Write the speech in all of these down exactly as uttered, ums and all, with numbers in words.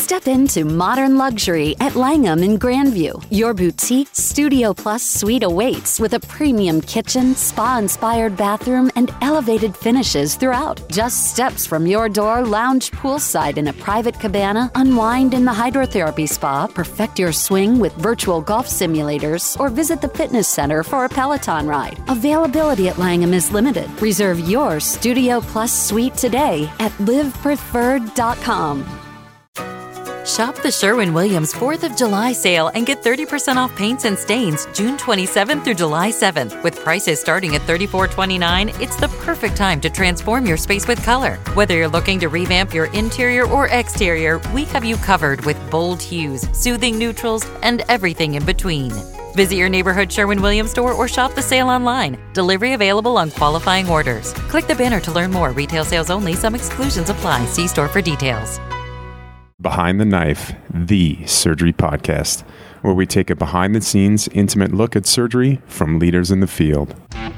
Step into modern luxury at Langham in Grandview. Your boutique Studio Plus suite awaits with a premium kitchen, spa-inspired bathroom, and elevated finishes throughout. Just steps from your door, lounge poolside in a private cabana, unwind in the hydrotherapy spa, perfect your swing with virtual golf simulators, or visit the fitness center for a Peloton ride. Availability at Langham is limited. Reserve your Studio Plus suite today at live preferred dot com. Shop the Sherwin-Williams fourth of July sale and get thirty percent off paints and stains June twenty-seventh through July seventh. With prices starting at thirty-four twenty-nine, it's the perfect time to transform your space with color. Whether you're looking to revamp your interior or exterior, we have you covered with bold hues, soothing neutrals, and everything in between. Visit your neighborhood Sherwin-Williams store or shop the sale online. Delivery available on qualifying orders. Click the banner to learn more. Retail sales only. Some exclusions apply. See store for details. Behind the Knife, the surgery podcast, where we take a behind-the-scenes, intimate look at surgery from leaders in the field.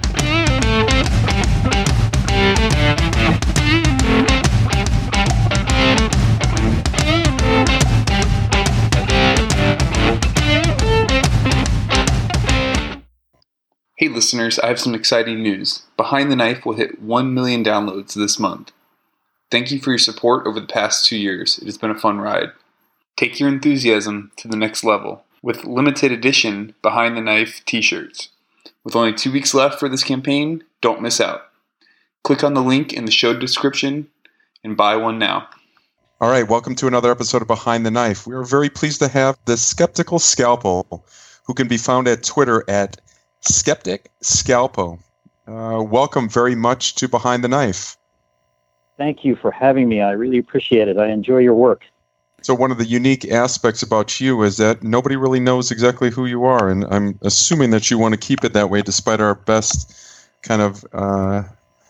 Hey listeners, I have some exciting news. Behind the Knife will hit one million downloads this month. Thank you for your support over the past two years. It has been a fun ride. Take your enthusiasm to the next level with limited edition Behind the Knife t-shirts. With only two weeks left for this campaign, don't miss out. Click on the link in the show description and buy one now. All right, welcome to another episode of Behind the Knife. We are very pleased to have the Skeptical Scalpo, who can be found at Twitter at Skeptic Scalpo. Uh, welcome very much to Behind the Knife. Thank you for having me. I really appreciate it. I enjoy your work. So one of the unique aspects about you is that nobody really knows exactly who you are, and I'm assuming that you want to keep it that way despite our best kind of uh,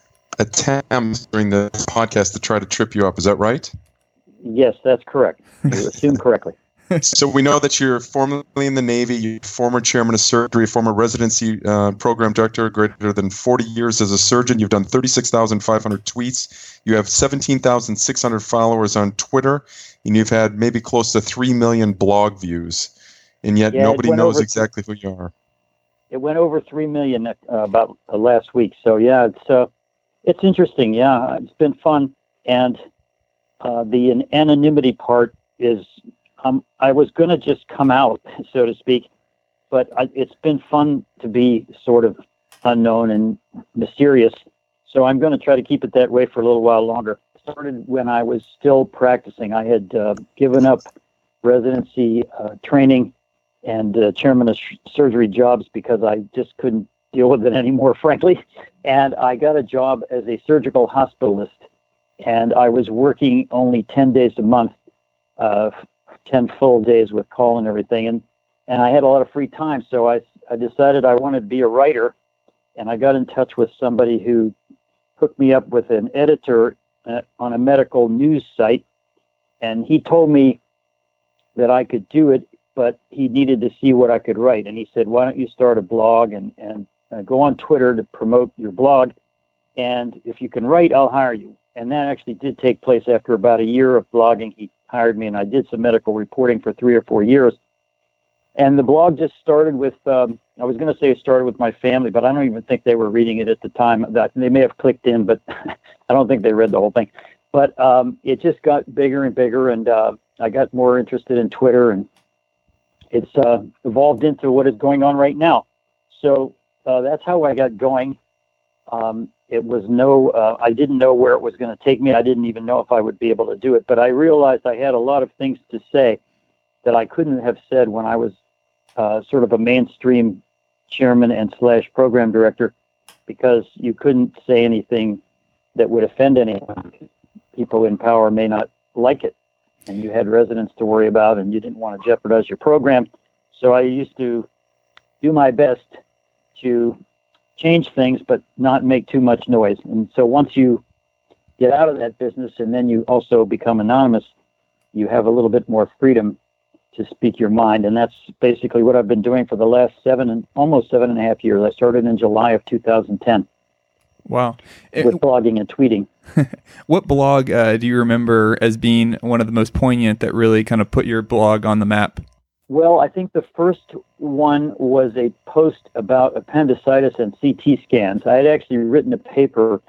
attempts during the podcast to try to trip you up. Is that right? Yes, that's correct. You assume correctly. So we know that you're formerly in the Navy, you're former chairman of surgery, former residency uh, program director, greater than forty years as a surgeon. You've done thirty-six thousand five hundred tweets. You have seventeen thousand six hundred followers on Twitter, and you've had maybe close to three million blog views. And yet yeah, nobody knows over, exactly who you are. It went over three million uh, about uh, last week. So yeah, it's uh, it's interesting. Yeah, it's been fun. And uh, the an- anonymity part is, Um, I was going to just come out, so to speak, but I, it's been fun to be sort of unknown and mysterious. So I'm going to try to keep it that way for a little while longer. It started when I was still practicing. I had uh, given up residency uh, training and uh, chairman of sh- surgery jobs because I just couldn't deal with it anymore, frankly. And I got a job as a surgical hospitalist, and I was working only ten days a month, uh, ten full days with call and everything. And, and I had a lot of free time. So I, I decided I wanted to be a writer, and I got in touch with somebody who hooked me up with an editor uh, on a medical news site. And he told me that I could do it, but he needed to see what I could write. And he said, why don't you start a blog and, and uh, go on Twitter to promote your blog. And if you can write, I'll hire you. And that actually did take place after about a year of blogging. He hired me, and I did some medical reporting for three or four years. And the blog just started with, um, I was going to say it started with my family, but I don't even think they were reading it at the time. That they may have clicked in, but I don't think they read the whole thing. But um, it just got bigger and bigger, and uh, I got more interested in Twitter, and it's uh, evolved into what is going on right now. So uh, that's how I got going. Um, It was no, uh, I didn't know where it was going to take me. I didn't even know if I would be able to do it. But I realized I had a lot of things to say that I couldn't have said when I was uh, sort of a mainstream chairman and slash program director, because you couldn't say anything that would offend anyone. People in power may not like it, and you had residents to worry about, and you didn't want to jeopardize your program. So I used to do my best to change things, but not make too much noise. And so once you get out of that business and then you also become anonymous, you have a little bit more freedom to speak your mind. And that's basically what I've been doing for the last seven and almost seven and a half years. I started in July of two thousand ten. Wow. with blogging and tweeting. What blog uh, do you remember as being one of the most poignant that really kind of put your blog on the map? Well, I think the first one was a post about appendicitis and C T scans. I had actually written a paper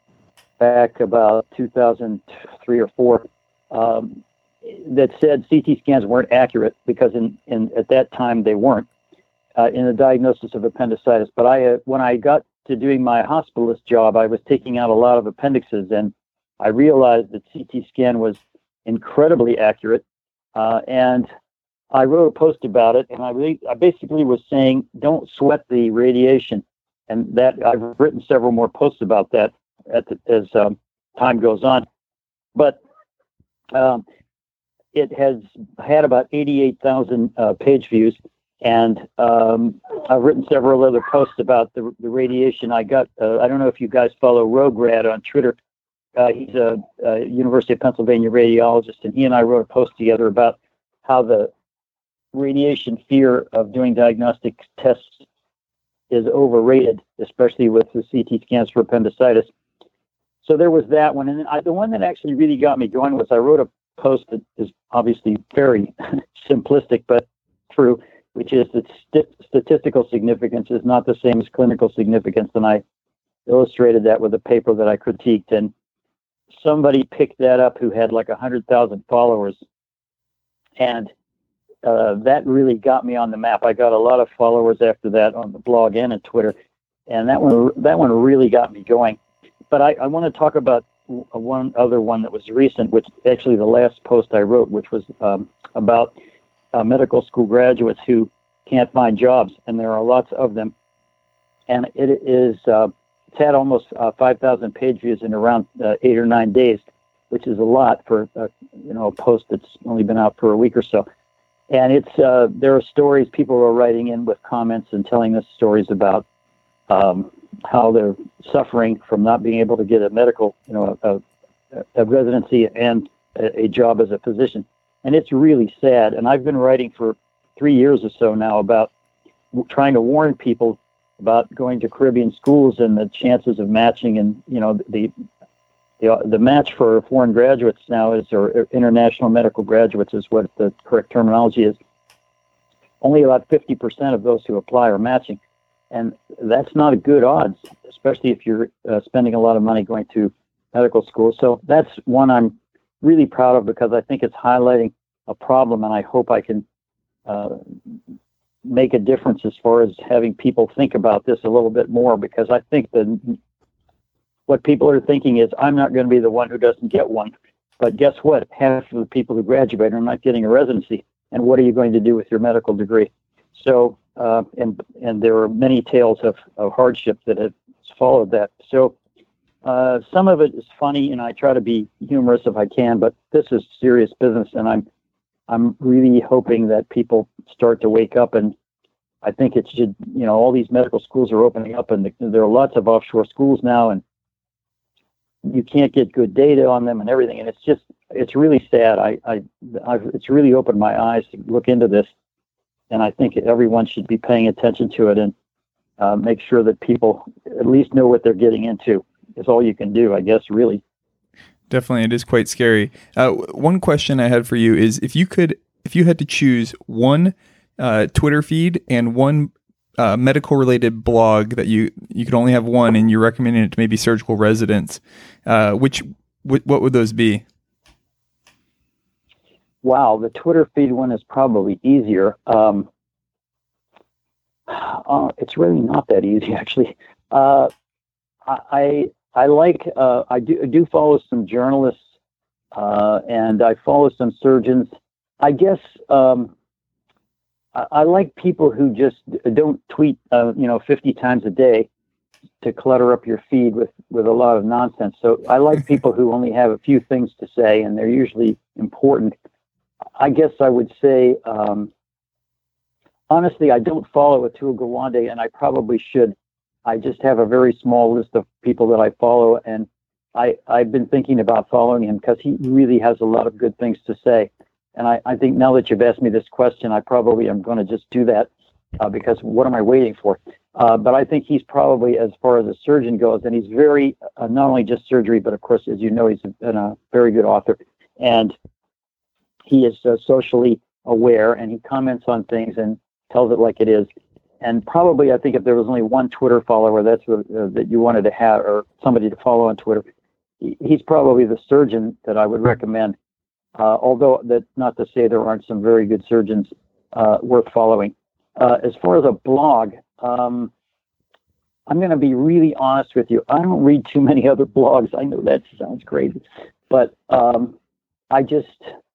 back about two thousand three or four um, that said C T scans weren't accurate because in, in at that time they weren't uh, in the diagnosis of appendicitis. But I, uh, when I got to doing my hospitalist job, I was taking out a lot of appendixes, and I realized that C T scan was incredibly accurate. Uh, and I wrote a post about it, and I, really, I basically was saying, don't sweat the radiation. And that I've written several more posts about that at the, as um, time goes on. But um, it has had about eighty-eight thousand uh, page views. And um, I've written several other posts about the, the radiation I got. Uh, I don't know if you guys follow Rograd on Twitter. Uh, he's a, a University of Pennsylvania radiologist, and he and I wrote a post together about how the radiation fear of doing diagnostic tests is overrated, especially with the C T scans for appendicitis. So there was that one. And then I, the one that actually really got me going was I wrote a post that is obviously very simplistic, but true, which is that st- statistical significance is not the same as clinical significance. And I illustrated that with a paper that I critiqued. And somebody picked that up who had like one hundred thousand followers. And uh, that really got me on the map. I got a lot of followers after that on the blog and on Twitter. And that one, that one really got me going. But I, I want to talk about one other one that was recent, which actually the last post I wrote, which was um, about Uh, medical school graduates who can't find jobs, and there are lots of them. And it is uh, it's had almost uh, five thousand page views in around uh, eight or nine days, which is a lot for uh, you know a post that's only been out for a week or so. And it's uh, there are stories people are writing in with comments and telling us stories about um, how they're suffering from not being able to get a medical you know a, a residency and a, a job as a physician. And it's really sad. And I've been writing for three years or so now about w- trying to warn people about going to Caribbean schools and the chances of matching. And, you know, the the, the match for foreign graduates now is, or international medical graduates is what the correct terminology is. Only about fifty percent of those who apply are matching. And that's not a good odds, especially if you're uh, spending a lot of money going to medical school. So that's one I'm really proud of because I think it's highlighting a problem, and I hope I can uh, make a difference as far as having people think about this a little bit more, because I think that what people are thinking is, I'm not going to be the one who doesn't get one. But guess what? Half of the people who graduate are not getting a residency. And what are you going to do with your medical degree? So, uh, and and there are many tales of, of hardship that have followed that. So, Uh, some of it is funny, and I try to be humorous if I can, but this is serious business, and I'm I'm really hoping that people start to wake up. And I think it should, you know, all these medical schools are opening up, and the, there are lots of offshore schools now, and you can't get good data on them and everything. And it's just, it's really sad. I, I, I've, it's really opened my eyes to look into this, and I think everyone should be paying attention to it and uh, make sure that people at least know what they're getting into. Is all you can do, I guess, really. Definitely, it is quite scary. Uh, one question I had for you is, if you could, if you had to choose one uh, Twitter feed and one uh, medical-related blog that you you could only have one, and you're recommending it to maybe surgical residents, uh, which wh- what would those be? Wow, the Twitter feed one is probably easier. Um, uh, it's really not that easy, actually. Uh, I I like uh, I do I do follow some journalists uh, and I follow some surgeons. I guess um, I, I like people who just don't tweet uh, you know fifty times a day to clutter up your feed with, with a lot of nonsense. So I like people who only have a few things to say, and they're usually important. I guess I would say um, honestly, I don't follow Atul Gawande, and I probably should. I just have a very small list of people that I follow, and I, I've been thinking about following him because he really has a lot of good things to say. And I, I think now that you've asked me this question, I probably am going to just do that uh, because what am I waiting for? Uh, but I think he's probably, as far as a surgeon goes, and he's very, uh, not only just surgery, but of course, as you know, he's a, a very good author. And he is uh, socially aware, and he comments on things and tells it like it is. And probably, I think if there was only one Twitter follower that's what, uh, that you wanted to have, or somebody to follow on Twitter, he, he's probably the surgeon that I would recommend. Uh, although that not to say there aren't some very good surgeons uh, worth following. Uh, as far as a blog, um, I'm going to be really honest with you. I don't read too many other blogs. I know that sounds crazy, but um, I just,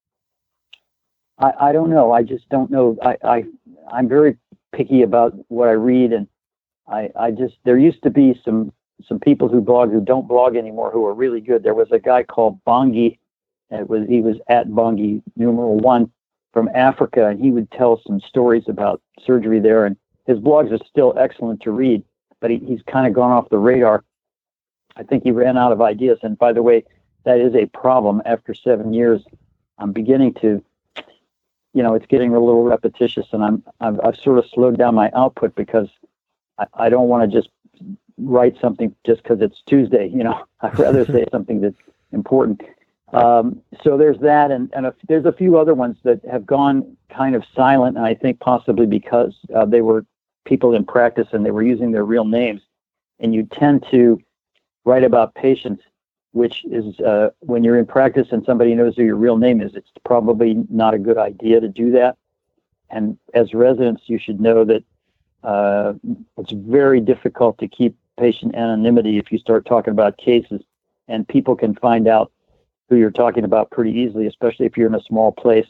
I, I don't know. I just don't know. I, I, I'm very picky about what I read, and I, I just, there used to be some, some people who blog who don't blog anymore who are really good. There was a guy called Bongi. It was, he was at Bongi numeral one from Africa, and he would tell some stories about surgery there, and his blogs are still excellent to read, but he, he's kind of gone off the radar. I think he ran out of ideas. And by the way, that is a problem. After seven years, I'm beginning to, you know, it's getting a little repetitious, and I'm, I've, I've sort of slowed down my output because I, I don't want to just write something just because it's Tuesday. You know, I'd rather say something that's important. Um, so there's that, and, and a, there's a few other ones that have gone kind of silent, and I think possibly because uh, they were people in practice and they were using their real names. And you tend to write about patients, which is uh, when you're in practice and somebody knows who your real name is, it's probably not a good idea to do that. And as residents, you should know that uh, it's very difficult to keep patient anonymity if you start talking about cases, and people can find out who you're talking about pretty easily, especially if you're in a small place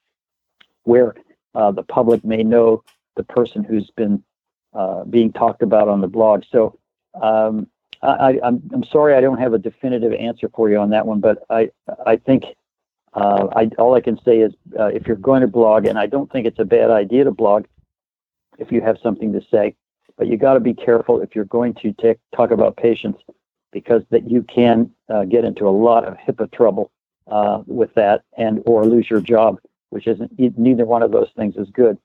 where uh, the public may know the person who's been uh, being talked about on the blog. So um, I, I'm I'm sorry I don't have a definitive answer for you on that one, but I I think uh, I all I can say is uh, if you're going to blog, and I don't think it's a bad idea to blog if you have something to say, but you got to be careful if you're going to take, talk about patients, because that you can uh, get into a lot of HIPAA trouble uh, with that, and or lose your job, which isn't, neither one of those things is good.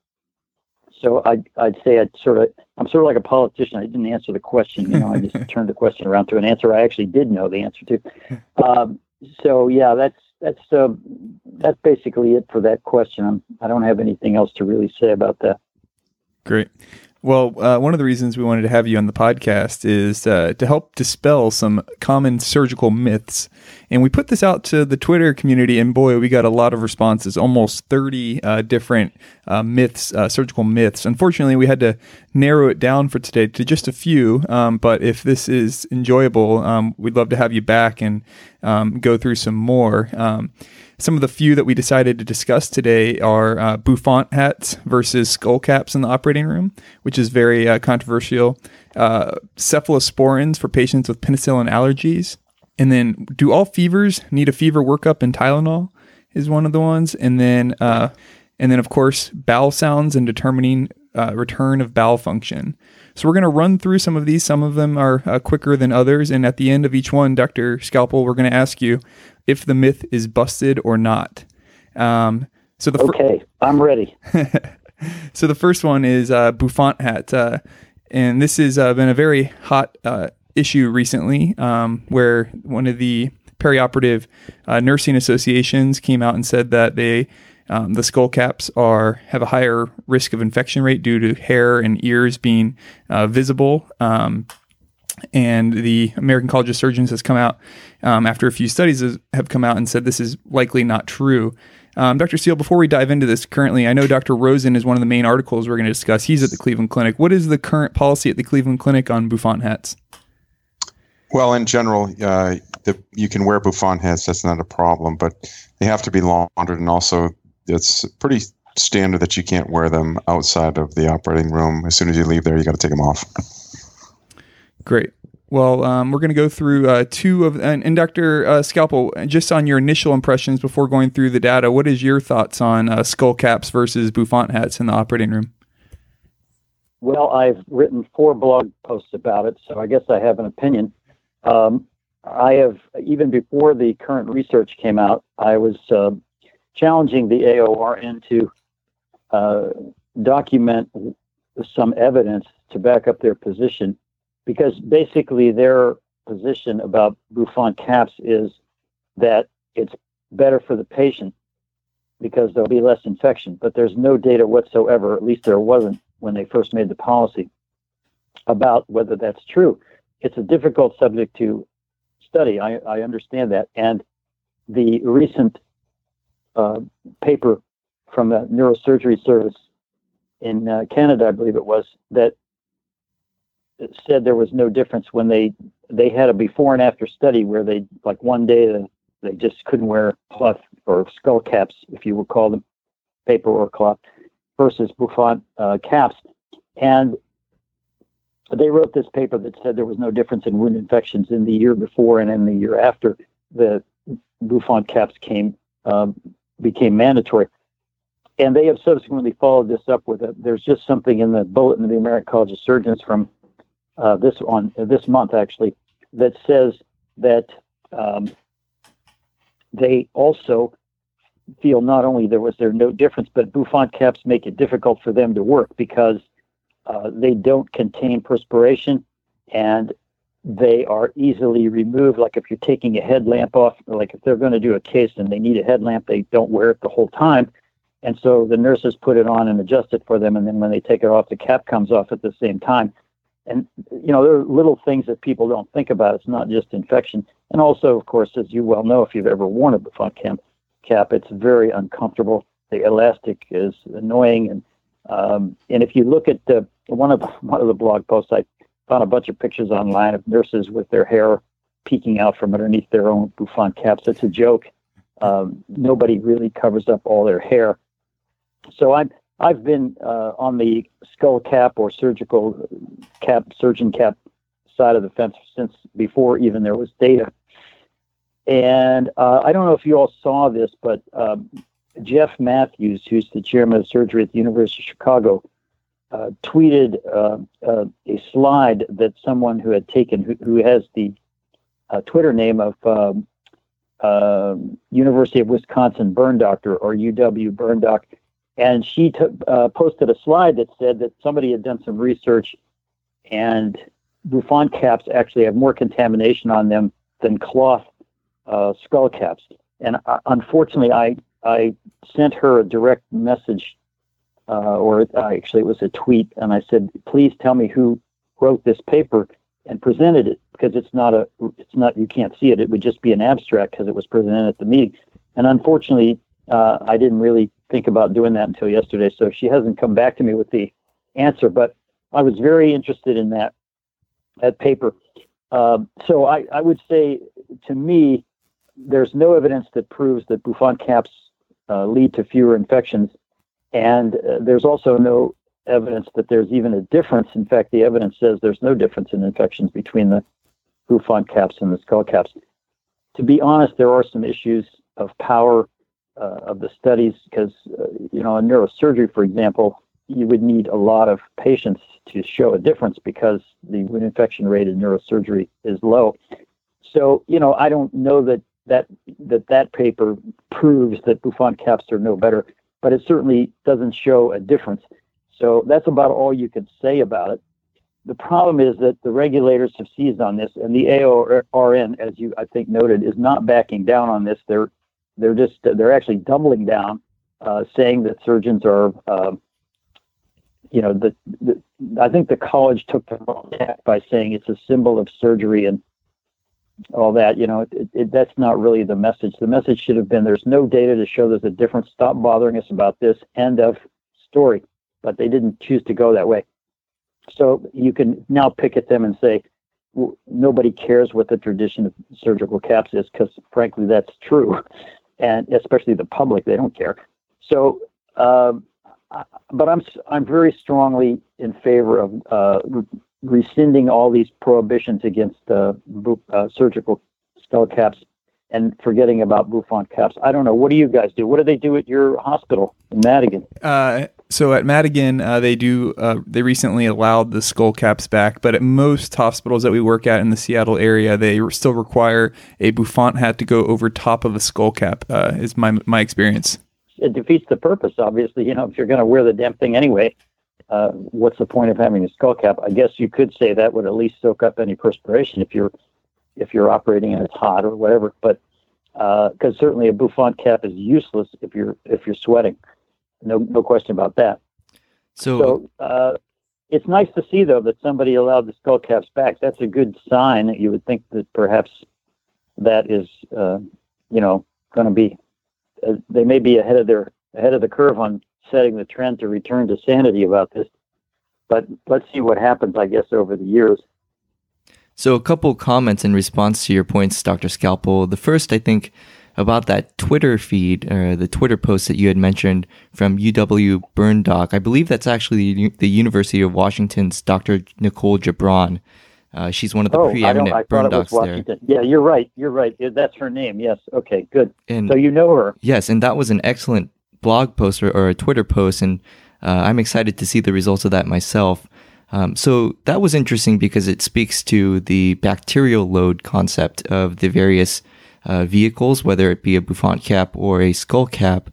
So I'd, I'd say I'd sort of, I'm sort of like a politician. I didn't answer the question, you know, I just turned the question around to an answer I actually did know the answer to. Um, so yeah, that's, that's, uh, that's basically it for that question. I'm, I don't have anything else to really say about that. Great. Well, uh, one of the reasons we wanted to have you on the podcast is uh, to help dispel some common surgical myths. And we put this out to the Twitter community, and boy, we got a lot of responses, almost thirty uh, different uh, myths, uh, surgical myths. Unfortunately, we had to narrow it down for today to just a few. Um, but if this is enjoyable, um, we'd love to have you back and um, go through some more. Um, Some of the few that we decided to discuss today are uh, bouffant hats versus skull caps in the operating room, which is very uh, controversial. Uh, cephalosporins for patients with penicillin allergies. And then, do all fevers need a fever workup, and Tylenol is one of the ones. And then, uh, and then of course, bowel sounds and determining uh, return of bowel function. So we're going to run through some of these. Some of them are uh, quicker than others. And at the end of each one, Doctor Scalpel, we're going to ask you if the myth is busted or not. Um, so the okay, fir- I'm ready. So the first one is uh, bouffant hat, uh, and this has uh, been a very hot uh, issue recently, um, where one of the perioperative uh, nursing associations came out and said that they um, the skull caps are have a higher risk of infection rate due to hair and ears being uh, visible. Um, And the American College of Surgeons has come out um, after a few studies has, have come out and said this is likely not true. Um, Doctor Steele, before we dive into this currently, I know Doctor Rosen is one of the main articles we're going to discuss. He's at the Cleveland Clinic. What is the current policy at the Cleveland Clinic on bouffant hats? Well, in general, uh, the, you can wear bouffant hats. That's not a problem, but they have to be laundered. And also, it's pretty standard that you can't wear them outside of the operating room. As soon as you leave there, you got to take them off. Great. Well, um, we're going to go through uh, two of, and, and Doctor Uh, Scalpel, just on your initial impressions before going through the data, what is your thoughts on uh, skull caps versus bouffant hats in the operating room? Well, I've written four blog posts about it, so I guess I have an opinion. Um, I have, even before the current research came out, I was uh, challenging the A O R N to uh, document some evidence to back up their position, because basically their position about bouffant caps is that it's better for the patient because there'll be less infection. But there's no data whatsoever, at least there wasn't when they first made the policy, about whether that's true. It's a difficult subject to study. I, I understand that. And the recent uh, paper from the neurosurgery service in uh, Canada, I believe it was, that said there was no difference when they they had a before and after study where they, like one day, they, they just couldn't wear cloth or skull caps, if you would call them, paper or cloth, versus bouffant uh, caps. And they wrote this paper that said there was no difference in wound infections in the year before and in the year after the bouffant caps came um, became mandatory. And they have subsequently followed this up with a, there's just something in the bulletin of the American College of Surgeons from uh, this on uh, this month actually that says that um, they also feel not only there was there no difference, but bouffant caps make it difficult for them to work because uh, they don't contain perspiration and they are easily removed. Like if you're taking a headlamp off, like if they're going to do a case and they need a headlamp, they don't wear it the whole time. And so the nurses put it on and adjust it for them. And then when they take it off, the cap comes off at the same time. And, you know, there are little things that people don't think about. It's not just infection. And also, of course, as you well know, if you've ever worn a bouffant cap, cap it's very uncomfortable. The elastic is annoying. And um, and if you look at the, one of one of the blog posts, I found a bunch of pictures online of nurses with their hair peeking out from underneath their own bouffant caps. It's a joke. Um, nobody really covers up all their hair. So I've I've been uh, on the skull cap or surgical cap, surgeon cap side of the fence since before even there was data. And uh, I don't know if you all saw this, but um, Jeff Matthews, who's the chairman of surgery at the University of Chicago, uh, tweeted uh, uh, a slide that someone who had taken, who, who has the uh, Twitter name of um, uh, University of Wisconsin Burn Doctor, or U W Burn Doc. And she t- uh, posted a slide that said that somebody had done some research and bouffant caps actually have more contamination on them than cloth uh, skull caps. And uh, unfortunately, I, I sent her a direct message, uh, or uh, actually it was a tweet, and I said, please tell me who wrote this paper and presented it, because it's not a, it's not, you can't see it. It would just be an abstract because it was presented at the meeting. And unfortunately, uh, I didn't really think about doing that until yesterday, so she hasn't come back to me with the answer, but I was very interested in that that paper. Um, so I, I would say, to me, there's no evidence that proves that bouffant caps uh, lead to fewer infections, and uh, there's also no evidence that there's even a difference. In fact, the evidence says there's no difference in infections between the bouffant caps and the skull caps. To be honest, there are some issues of power Uh, of the studies, because, uh, you know, in neurosurgery, for example, you would need a lot of patients to show a difference because the wound infection rate in neurosurgery is low. So, you know, I don't know that that, that, that paper proves that bouffant caps are no better, but it certainly doesn't show a difference. So that's about all you can say about it. The problem is that the regulators have seized on this, and the A O R N, as you, I think, noted, is not backing down on this. They're They're just, they're actually doubling down, uh, saying that surgeons are, uh, you know, the, the, I think the college took the wrong tack by saying it's a symbol of surgery and all that. You know, it, it, that's not really the message. The message should have been, there's no data to show there's a difference. Stop bothering us about this. End of story. But they didn't choose to go that way. So you can now pick at them and say, well, nobody cares what the tradition of surgical caps is, because frankly, that's true. And especially the public, they don't care. So, uh, but I'm I'm very strongly in favor of uh, rescinding all these prohibitions against uh, uh, surgical skull caps and forgetting about bouffant caps. I don't know. What do you guys do? What do they do at your hospital in Madigan? Uh, so at Madigan, uh, they do. Uh, they recently allowed the skull caps back, but at most hospitals that we work at in the Seattle area, they still require a bouffant hat to go over top of a skull cap. Uh, is my my experience. It defeats the purpose, obviously. You know, if you're going to wear the damn thing anyway, uh, what's the point of having a skull cap? I guess you could say that would at least soak up any perspiration if you're if you're operating and it's hot or whatever. But because uh, certainly a bouffant cap is useless if you're if you're sweating. No no question about that. So, so uh, it's nice to see though that somebody allowed the skull caps back. That's a good sign. That you would think that perhaps that is uh, you know going to be uh, they may be ahead of their ahead of the curve on setting the trend to return to sanity about this. But let's see what happens, I guess, over the years. So a couple comments in response to your points, Doctor Scalpel. The first, I think, about that Twitter feed, or the Twitter post that you had mentioned from U W Burn Doc. I believe that's actually the, the University of Washington's Doctor Nicole Gibran. Uh, she's one of the oh, preeminent I I burn docs there. there. Yeah, you're right. You're right. That's her name. Yes. Okay, good. And so you know her. Yes, and that was an excellent blog post or, or a Twitter post, and uh, I'm excited to see the results of that myself. Um, so that was interesting because it speaks to the bacterial load concept of the various uh, vehicles, whether it be a bouffant cap or a skull cap.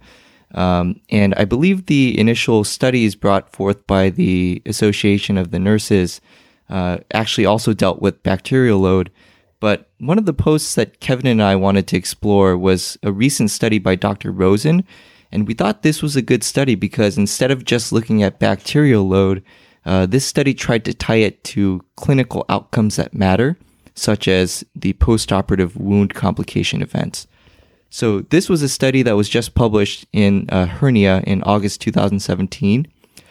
Um, and I believe the initial studies brought forth by the Association of the Nurses uh, actually also dealt with bacterial load. But one of the posts that Kevin and I wanted to explore was a recent study by Doctor Rosen. And we thought this was a good study because instead of just looking at bacterial load, uh, this study tried to tie it to clinical outcomes that matter, such as the postoperative wound complication events. So this was a study that was just published in uh, Hernia in August two thousand seventeen.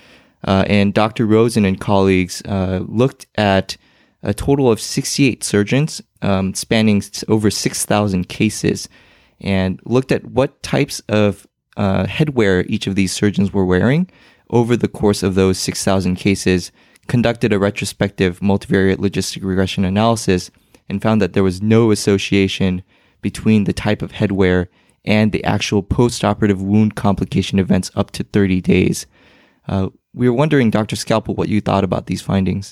Uh, and Doctor Rosen and colleagues uh, looked at a total of sixty-eight surgeons um, spanning over six thousand cases and looked at what types of uh, headwear each of these surgeons were wearing over the course of those six thousand cases, conducted a retrospective multivariate logistic regression analysis, and found that there was no association between the type of headwear and the actual postoperative wound complication events up to thirty days. Uh, we were wondering, Doctor Scalpel, what you thought about these findings.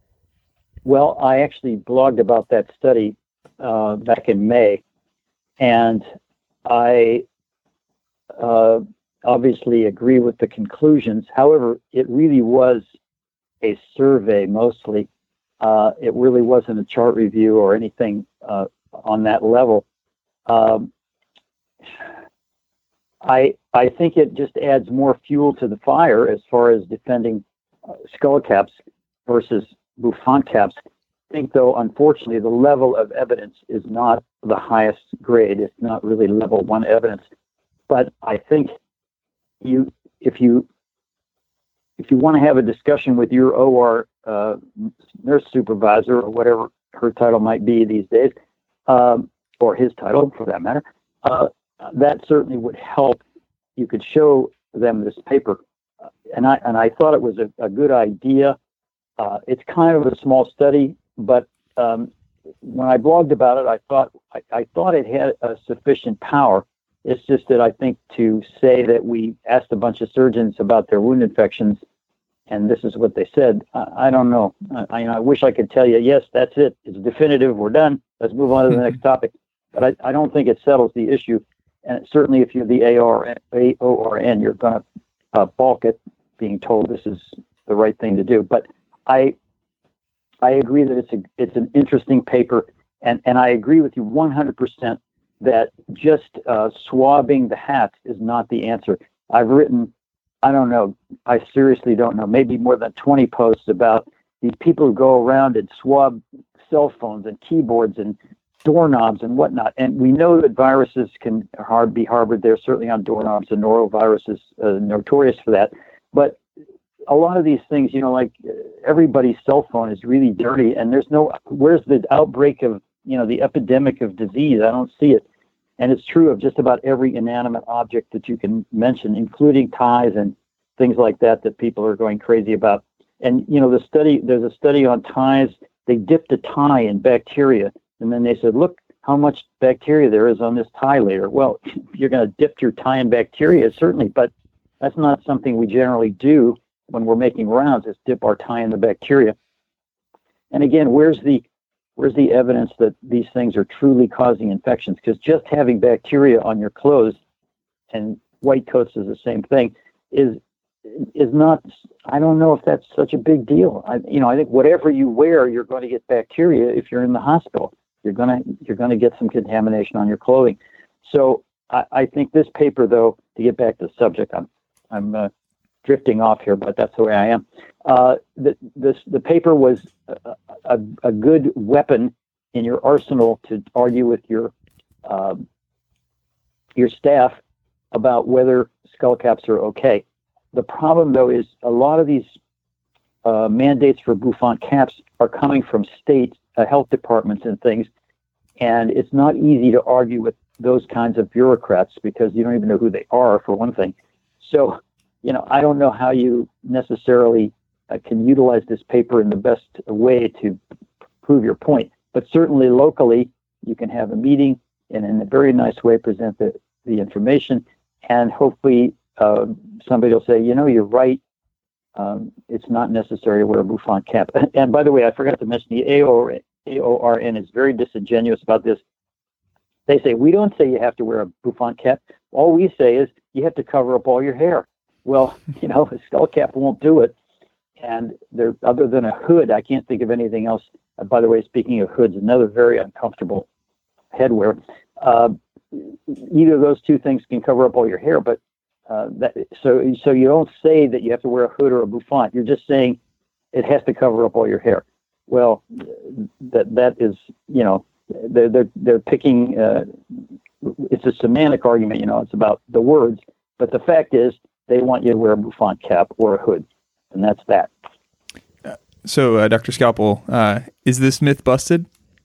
Well, I actually blogged about that study uh, back in May, and I uh, obviously agree with the conclusions. However, it really was a survey mostly. Uh, it really wasn't a chart review or anything uh, on that level. Um, I I think it just adds more fuel to the fire as far as defending uh, skull caps versus bouffant caps. I think, though, unfortunately, the level of evidence is not the highest grade. It's not really level one evidence. But I think you, if you, if you want to have a discussion with your O R uh, nurse supervisor or whatever her title might be these days, um, or his title for that matter, uh, that certainly would help. You could show them this paper, uh, and I and I thought it was a, a good idea. Uh, it's kind of a small study, but um, when I blogged about it, I thought I, I thought it had a sufficient power. It's just that I think to say that we asked a bunch of surgeons about their wound infections, and this is what they said, I, I don't know. I, I wish I could tell you, yes, that's it. It's definitive. We're done. Let's move on to the next topic. But I, I don't think it settles the issue. And certainly if you're the A O R N, you're going to uh, balk at being told this is the right thing to do. But I I agree that it's a it's an interesting paper, and, and I agree with you one hundred percent that just uh, swabbing the hat is not the answer. I've written, I don't know, I seriously don't know, maybe more than twenty posts about these people who go around and swab cell phones and keyboards and doorknobs and whatnot. And we know that viruses can hard be harbored there, certainly on doorknobs, and norovirus is uh, notorious for that. But a lot of these things, you know, like everybody's cell phone is really dirty, and there's no, where's the outbreak of, you know, the epidemic of disease? I don't see it. And it's true of just about every inanimate object that you can mention, including ties and things like that, that people are going crazy about. And, you know, the study, there's a study on ties. They dipped a tie in bacteria, and then they said, look how much bacteria there is on this tie layer. Well, you're going to dip your tie in bacteria, certainly, but that's not something we generally do when we're making rounds, is dip our tie in the bacteria. And again, where's the where's the evidence that these things are truly causing infections? Because just having bacteria on your clothes, and white coats is the same thing, is is not, I don't know if that's such a big deal. I, you know, I think whatever you wear, you're going to get bacteria if you're in the hospital. You're going to, you're going to get some contamination on your clothing. So I, I think this paper, though, to get back to the subject, I'm, I'm uh, drifting off here, but that's the way I am. Uh, the, this, the paper was a, a, a good weapon in your arsenal to argue with your, uh, your staff about whether skull caps are okay. The problem, though, is a lot of these uh, mandates for bouffant caps are coming from state uh, health departments and things, and it's not easy to argue with those kinds of bureaucrats because you don't even know who they are, for one thing. So, you know, I don't know how you necessarily uh, can utilize this paper in the best way to prove your point, but certainly locally, you can have a meeting and in a very nice way present the, the information, and hopefully Uh, somebody will say, you know, you're right. Um, it's not necessary to wear a bouffant cap. And by the way, I forgot to mention the A O R N is very disingenuous about this. They say, we don't say you have to wear a bouffant cap. All we say is you have to cover up all your hair. Well, you know, a skull cap won't do it. And there, other than a hood, I can't think of anything else. Uh, by the way, speaking of hoods, another very uncomfortable headwear. Uh, either of those two things can cover up all your hair, but Uh, that, so, so you don't say that you have to wear a hood or a bouffant. You're just saying it has to cover up all your hair. Well, that that is, you know, they're they're they're picking. Uh, it's a semantic argument, you know. It's about the words, but the fact is, they want you to wear a bouffant cap or a hood, and that's that. Uh, so, uh, Doctor Scalpel, uh, is this myth busted?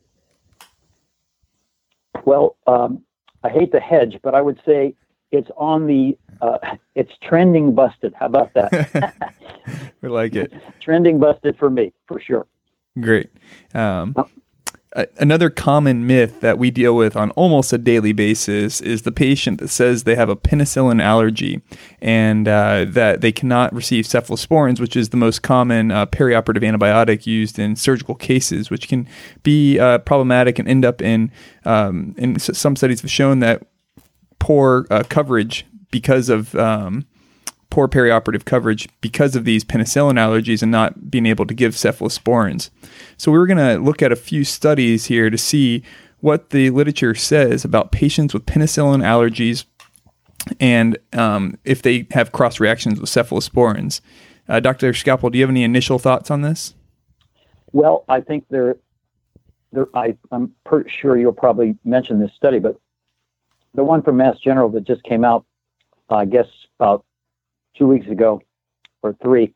Well, um, I hate to hedge, but I would say it's on the, uh, it's trending busted. How about that? We like it. Trending busted for me, for sure. Great. Um, a- another common myth that we deal with on almost a daily basis is the patient that says they have a penicillin allergy and uh, that they cannot receive cephalosporins, which is the most common uh, perioperative antibiotic used in surgical cases, which can be uh, problematic and end up in, um, in s- some studies have shown that poor uh, coverage because of um, poor perioperative coverage because of these penicillin allergies and not being able to give cephalosporins. So we were going to look at a few studies here to see what the literature says about patients with penicillin allergies and um, if they have cross reactions with cephalosporins. Uh, Doctor Scalpel, do you have any initial thoughts on this? Well, I think there, there. I, I'm per- sure you'll probably mention this study, but the one from Mass General that just came out, uh, I guess about two weeks ago or three,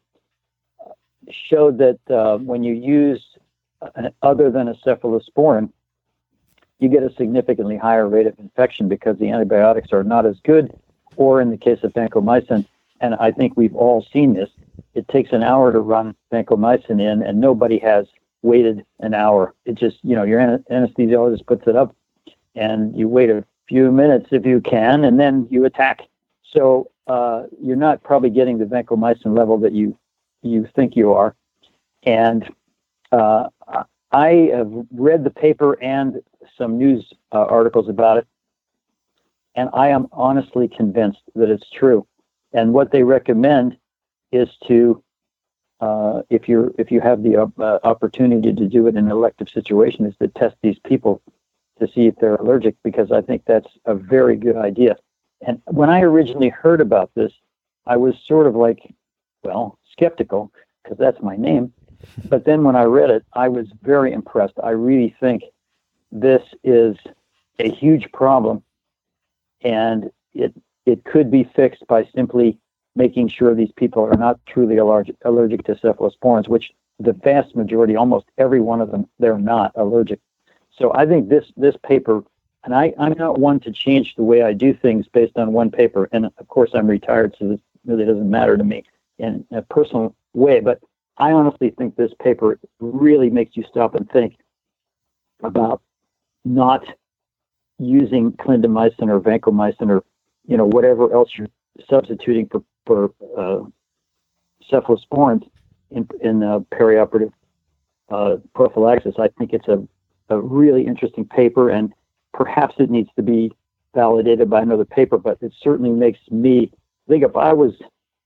showed that uh, when you use uh, other than a cephalosporin, you get a significantly higher rate of infection because the antibiotics are not as good, or in the case of vancomycin, and I think we've all seen this, it takes an hour to run vancomycin in, and nobody has waited an hour. It just, you know, your anesthesiologist puts it up, and you wait a few minutes if you can, and then you attack. So uh, you're not probably getting the vancomycin level that you you think you are. And uh, I have read the paper and some news uh, articles about it, and I am honestly convinced that it's true. And what they recommend is to, uh, if you if you have the uh, opportunity to do it in an elective situation, is to test these people to see if they're allergic, because I think that's a very good idea. And when I originally heard about this, I was sort of like, well, skeptical, because that's my name. But then when I read it, I was very impressed. I really think this is a huge problem, and it it could be fixed by simply making sure these people are not truly allergic, allergic to cephalosporins, which the vast majority, almost every one of them, they're not allergic. So I think this this paper, and I, I'm not one to change the way I do things based on one paper. And of course, I'm retired, so this really doesn't matter to me in a personal way. But I honestly think this paper really makes you stop and think about not using clindamycin or vancomycin or, you know, whatever else you're substituting for, for uh, cephalosporins in, in uh, perioperative uh, prophylaxis. I think it's a, a really interesting paper, and perhaps it needs to be validated by another paper, but it certainly makes me think if I was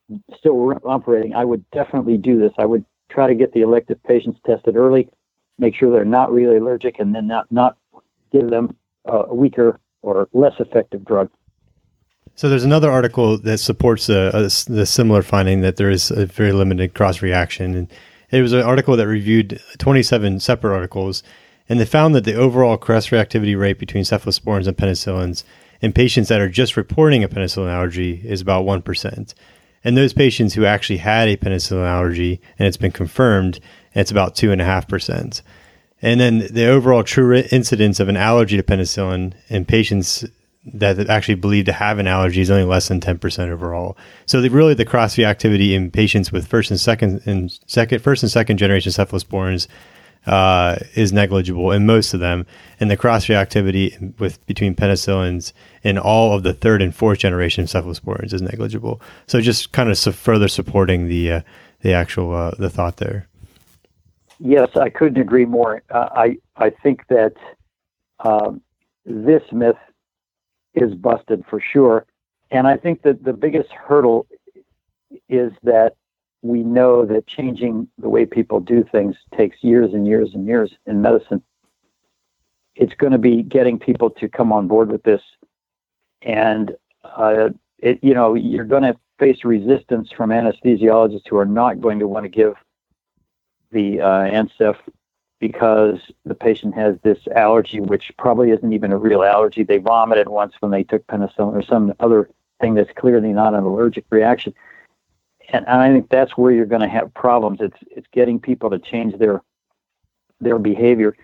still operating, I would definitely do this. I would try to get the elective patients tested early, make sure they're not really allergic, and then not, not give them a weaker or less effective drug. So there's another article that supports a, a, the similar finding that there is a very limited cross-reaction. And it was an article that reviewed twenty-seven separate articles, and they found that the overall cross-reactivity rate between cephalosporins and penicillins in patients that are just reporting a penicillin allergy is about one percent. And those patients who actually had a penicillin allergy and it's been confirmed, it's about two point five percent. And then the overall true incidence of an allergy to penicillin in patients that actually believe to have an allergy is only less than ten percent overall. So the, really the cross-reactivity in patients with first and second and second, first and second generation cephalosporins uh, is negligible in most of them. And the cross-reactivity with between penicillins in all of the third and fourth generation cephalosporins is negligible. So just kind of su- further supporting the uh, the actual uh, the thought there. Yes, I couldn't agree more. Uh, I I think that um, this myth is busted for sure. And I think that the biggest hurdle is that we know that changing the way people do things takes years and years and years in medicine. It's going to be getting people to come on board with this. And, uh, it, you know, you're going to face resistance from anesthesiologists who are not going to want to give the uh, Ancef because the patient has this allergy, which probably isn't even a real allergy. They vomited once when they took penicillin or some other thing that's clearly not an allergic reaction. And, and I think that's where you're going to have problems. It's it's getting people to change their their behavior.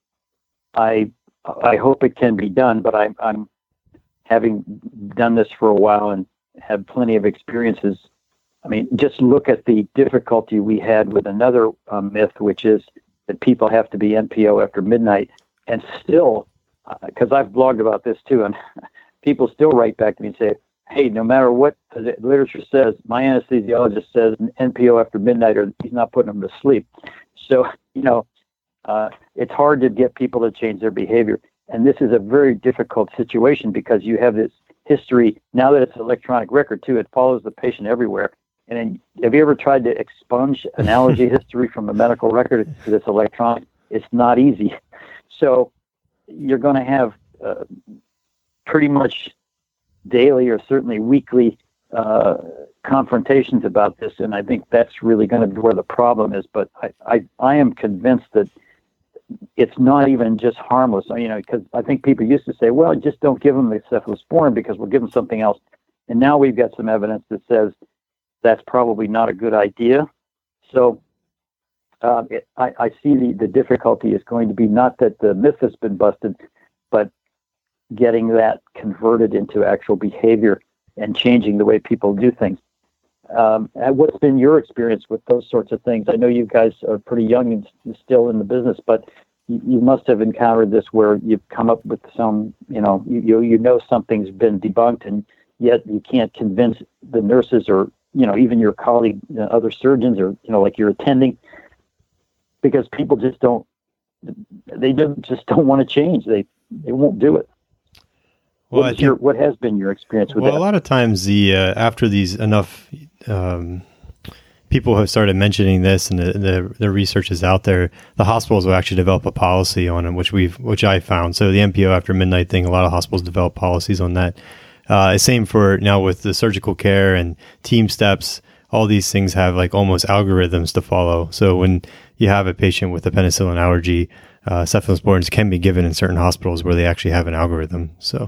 I I hope it can be done, but I, I'm having done this for a while and have plenty of experiences. I mean, just look at the difficulty we had with another uh, myth, which is that people have to be N P O after midnight, and still, because uh, I've blogged about this too, and people still write back to me and say, hey, no matter what the literature says, my anesthesiologist says N P O after midnight or he's not putting them to sleep. So, you know, uh, it's hard to get people to change their behavior. And this is a very difficult situation because you have this history, now that it's an electronic record too, it follows the patient everywhere. And then, have you ever tried to expunge an allergy history from a medical record to this electronic? It's not easy. So you're going to have uh, pretty much daily or certainly weekly uh, confrontations about this. And I think that's really going to be where the problem is. But I, I, I am convinced that it's not even just harmless. You know, because I think people used to say, well, just don't give them the cephalosporin because we'll give them something else. And now we've got some evidence that says that's probably not a good idea. So uh, it, I, I see the, the difficulty is going to be not that the myth has been busted, but getting that converted into actual behavior and changing the way people do things. Um, and what's been your experience with those sorts of things? I know you guys are pretty young and still in the business, but you, you must have encountered this where you've come up with some, you know, you, you know something's been debunked, and yet you can't convince the nurses or you know, even your colleague, uh, other surgeons, or, you know, like you're attending, because people just don't, they don't, just don't want to change. They, they won't do it. Well, what, I think, your, what has been your experience with well, that? Well, a lot of times the, uh, after these enough, um, people have started mentioning this and the, the, the research is out there, the hospitals will actually develop a policy on it, which we've, which I found. So the N P O after midnight thing, a lot of hospitals develop policies on that. Uh, same for now with the surgical care and team steps. All these things have like almost algorithms to follow. So when you have a patient with a penicillin allergy, uh, cephalosporins can be given in certain hospitals where they actually have an algorithm. So,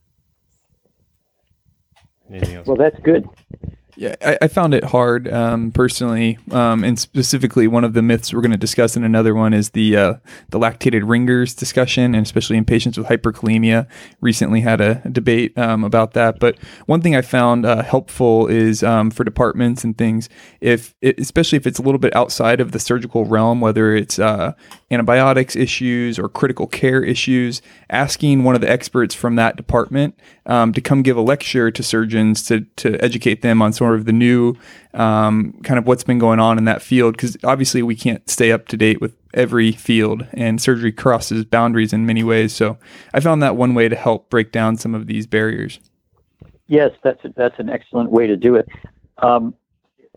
anything else? Well, that's good. Yeah, I, I found it hard um, personally, um, and specifically one of the myths we're going to discuss in another one is the uh, the lactated ringers discussion, and especially in patients with hyperkalemia. Recently had a, a debate um, about that, but one thing I found uh, helpful is um, for departments and things, if it, especially if it's a little bit outside of the surgical realm, whether it's uh, antibiotics issues or critical care issues, asking one of the experts from that department um, to come give a lecture to surgeons to to educate them on sort of the new um, kind of what's been going on in that field, because obviously we can't stay up to date with every field, and surgery crosses boundaries in many ways. So I found that one way to help break down some of these barriers. Yes, that's that's an excellent way to do it. Um,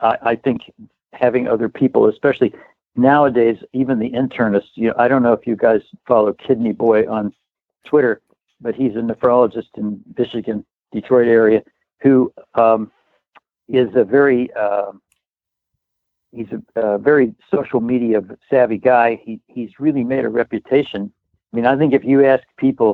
I, I think having other people, especially nowadays, even the internists, you know, I don't know if you guys follow Kidney Boy on Twitter, but he's a nephrologist in Michigan, Detroit area, who um, is a very uh, he's a, a very social media savvy guy. He he's really made a reputation. I mean, I think if you ask people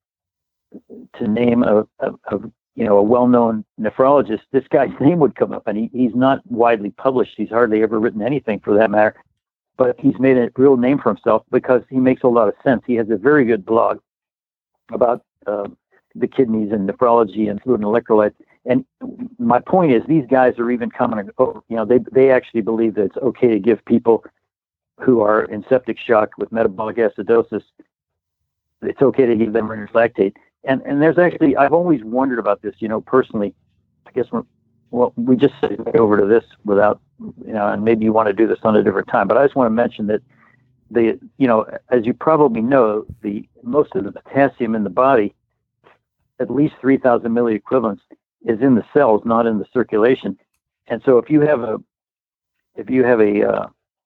to name a, a, a you know a well-known nephrologist, this guy's name would come up, and he, he's not widely published. He's hardly ever written anything for that matter, but he's made a real name for himself because he makes a lot of sense. He has a very good blog about uh, the kidneys and nephrology and fluid and electrolytes. And my point is, these guys are even coming, you know, they they actually believe that it's okay to give people who are in septic shock with metabolic acidosis, it's okay to give them Ringer's lactate. And and there's actually, I've always wondered about this, you know, personally. I guess we're, well, we just go over to this without, you know, and maybe you want to do this on a different time. But I just want to mention that the, you know, as you probably know, the most of the potassium in the body, at least three thousand milliequivalents, is in the cells, not in the circulation. And so if you have a if you have a, uh,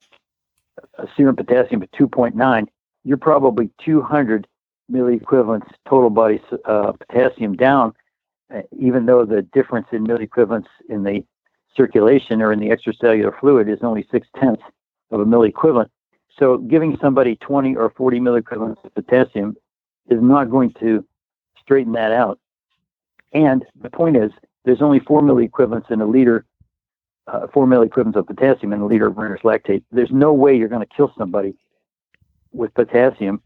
a serum potassium of two point nine, you're probably two hundred milliequivalents total body uh, potassium down, uh, even though the difference in milliequivalents in the circulation or in the extracellular fluid is only six tenths of a milliequivalent. So giving somebody twenty or forty milliequivalents of potassium is not going to straighten that out. And the point is, there's only four milliequivalents in a liter, uh, four milliequivalents of potassium in a liter of Ringer's lactate. There's no way you're going to kill somebody with potassium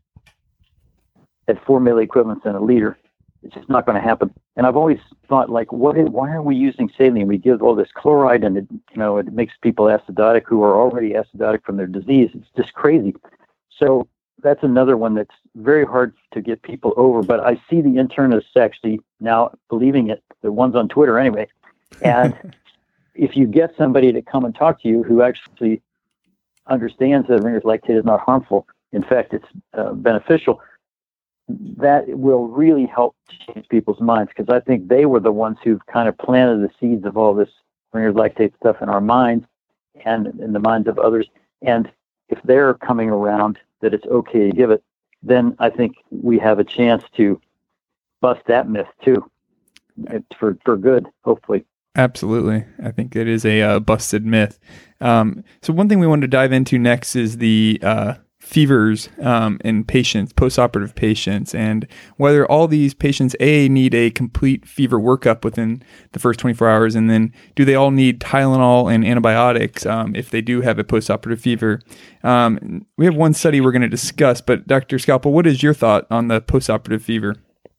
at four milliequivalents in a liter. It's just not going to happen. And I've always thought, like, what is, why are we using saline? We give all this chloride, and it, you know, it makes people acidotic who are already acidotic from their disease. It's just crazy. So that's another one that's very hard to get people over. But I see the internists actually now believing it, the ones on Twitter anyway. And if you get somebody to come and talk to you who actually understands that Ringer's lactate is not harmful, in fact, it's uh, beneficial, that will really help change people's minds, because I think they were the ones who kind of planted the seeds of all this Ringer's lactate stuff in our minds and in the minds of others. And if they're coming around that it's okay to give it, then I think we have a chance to bust that myth too, for for good, hopefully. Absolutely. I think it is a uh, busted myth. Um, so one thing we want to dive into next is the uh, fevers um, in patients, postoperative patients, and whether all these patients, A, need a complete fever workup within the first twenty-four hours, and then do they all need Tylenol and antibiotics um, if they do have a postoperative fever? Um, we have one study we're going to discuss, but Doctor Scalpel, what is your thought on the postoperative fever?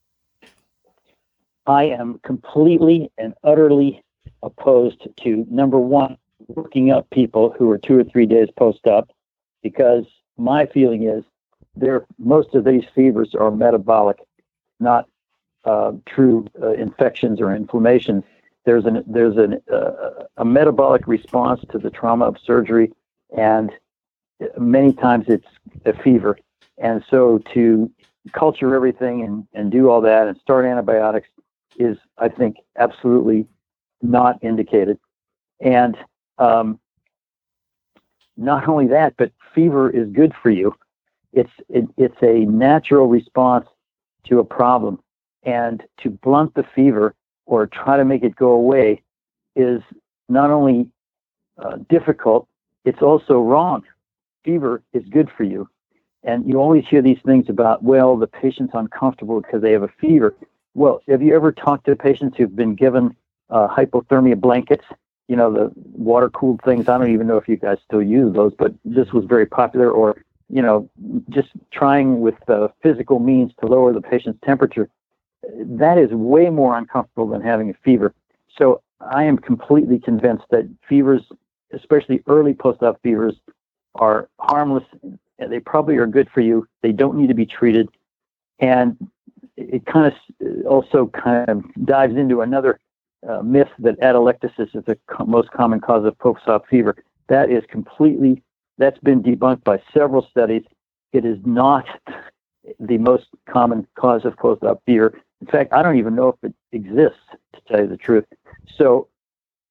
I am completely and utterly opposed to, number one, working up people who are two or three days post-op, because my feeling is there most of these fevers are metabolic, not uh, true uh, infections or inflammations. There's an there's an uh, a metabolic response to the trauma of surgery, and many times it's a fever. And so to culture everything and, and do all that and start antibiotics is, I think, absolutely not indicated. And um, not only that, but fever is good for you. It's it, it's a natural response to a problem, and to blunt the fever or try to make it go away is not only uh, difficult, it's also wrong. Fever is good for you. And you always hear these things about, well, the patient's uncomfortable because they have a fever. Well, have you ever talked to patients who've been given uh, hypothermia blankets? You know, the water-cooled things. I don't even know if you guys still use those, but this was very popular. Or, you know, just trying with uh, physical means to lower the patient's temperature. That is way more uncomfortable than having a fever. So I am completely convinced that fevers, especially early post-op fevers, are harmless. They probably are good for you. They don't need to be treated. And it kind of also kind of dives into another uh, myth that atelectasis is the co- most common cause of post-op fever. That is completely, that's been debunked by several studies. It is not the most common cause of post-op fever. In fact, I don't even know if it exists, to tell you the truth. So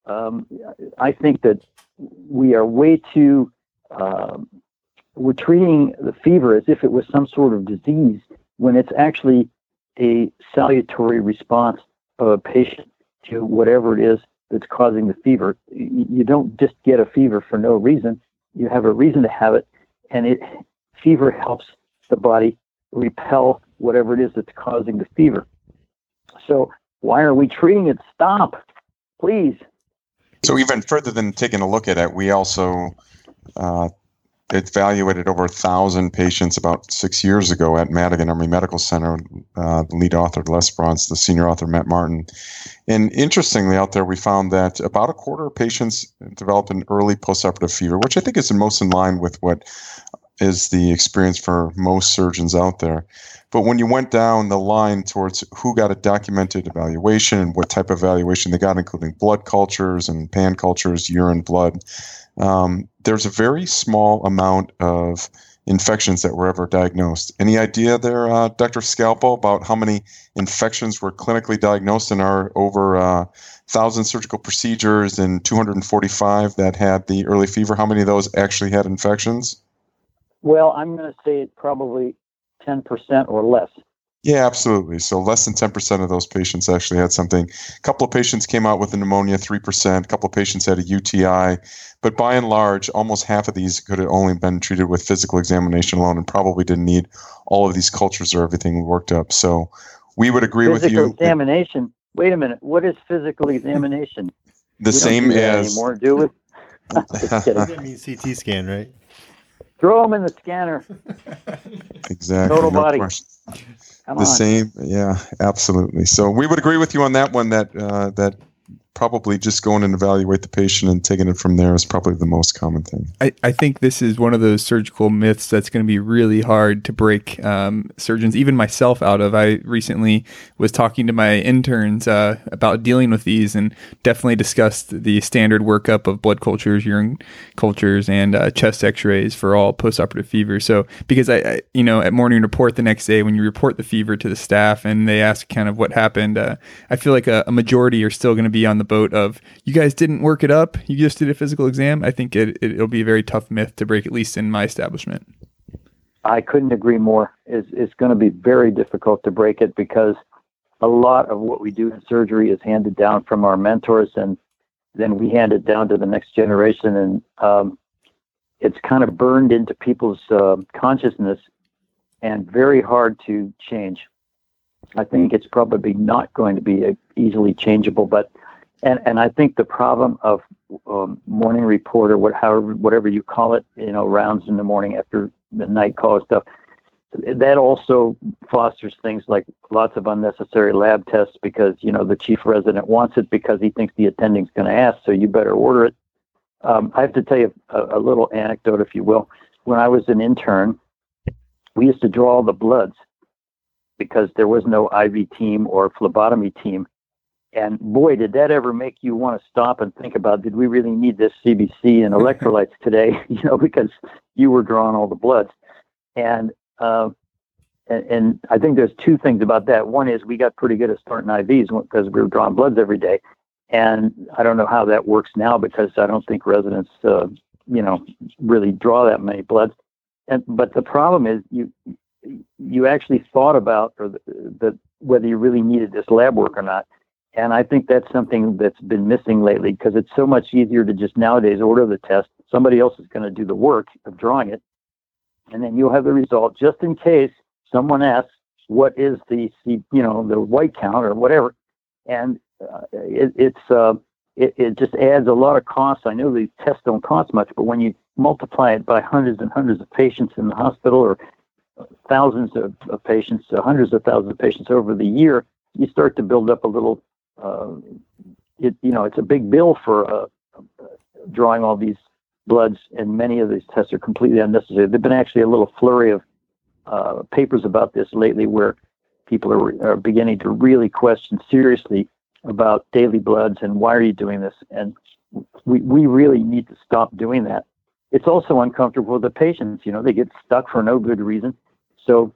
um, I think that we are way too, um, we're treating the fever as if it was some sort of disease when it's actually a salutary response of a patient to whatever it is that's causing the fever. You don't just get a fever for no reason. You have a reason to have it, and it fever helps the body repel whatever it is that's causing the fever. So why are we treating it? Stop, please. So even further than taking a look at it, we also uh, evaluated over a thousand patients about six years ago at Madigan Army Medical Center. Uh, the lead author, Les Bronze, the senior author, Matt Martin. And interestingly, out there, we found that about a quarter of patients developed an early postoperative fever, which I think is the most in line with what is the experience for most surgeons out there. But when you went down the line towards who got a documented evaluation and what type of evaluation they got, including blood cultures and pan cultures, urine, blood, um, there's a very small amount of infections that were ever diagnosed. Any idea there, uh, Doctor Scalpo, about how many infections were clinically diagnosed in our over uh, one thousand surgical procedures and two hundred forty-five that had the early fever? How many of those actually had infections? Well, I'm going to say it probably ten percent or less. Yeah, absolutely. So less than ten percent of those patients actually had something. A couple of patients came out with a pneumonia, three percent. A couple of patients had a U T I. But by and large, almost half of these could have only been treated with physical examination alone and probably didn't need all of these cultures or everything worked up. So we would agree physical with you. Physical examination. Wait a minute. What is physical examination? The we same don't do that as... anymore, do we? Just kidding. That means C T scan, right? Throw them in the scanner. Exactly. Total no body. Question. Come the on. same, yeah, absolutely. So we would agree with you on that one. That uh, that probably just going and evaluate the patient and taking it from there is probably the most common thing. I, I think this is one of those surgical myths that's going to be really hard to break um, surgeons, even myself, out of. I recently was talking to my interns uh, about dealing with these and definitely discussed the standard workup of blood cultures, urine cultures, and uh, chest x-rays for all postoperative fever. So because I, I, you know, at morning report the next day, when you report the fever to the staff and they ask kind of what happened, uh, I feel like a, a majority are still going to be on the boat of, you guys didn't work it up, you just did a physical exam. I think it, it, it'll be a very tough myth to break, at least in my establishment. I couldn't agree more. It's, it's going to be very difficult to break it because a lot of what we do in surgery is handed down from our mentors, and then we hand it down to the next generation, and um, it's kind of burned into people's uh, consciousness and very hard to change. I think it's probably not going to be easily changeable, but And and I think the problem of um, morning report or what, however, whatever you call it, you know, rounds in the morning after the night call and stuff, that also fosters things like lots of unnecessary lab tests because, you know, the chief resident wants it because he thinks the attending's going to ask, so you better order it. Um, I have to tell you a, a little anecdote, if you will. When I was an intern, we used to draw all the bloods because there was no I V team or phlebotomy team. And boy, did that ever make you want to stop and think about, did we really need this C B C and electrolytes today? You know, because you were drawing all the bloods. And, uh, and and I think there's two things about that. One is we got pretty good at starting I Vs because we were drawing bloods every day. And I don't know how that works now because I don't think residents, uh, you know, really draw that many bloods. And but the problem is you you actually thought about or the, the whether you really needed this lab work or not. And I think that's something that's been missing lately because it's so much easier to just nowadays order the test. Somebody else is going to do the work of drawing it. And then you'll have the result just in case someone asks, what is the, you know, the white count or whatever. And uh, it, it's, uh, it, it just adds a lot of costs. I know these tests don't cost much, but when you multiply it by hundreds and hundreds of patients in the hospital or thousands of, of patients, uh, hundreds of thousands of patients over the year, you start to build up a little Uh, it, you know, it's a big bill for uh, drawing all these bloods, and many of these tests are completely unnecessary. There've been actually a little flurry of uh, papers about this lately where people are, are beginning to really question seriously about daily bloods and why are you doing this? And we, we really need to stop doing that. It's also uncomfortable with the patients. You know, they get stuck for no good reason. So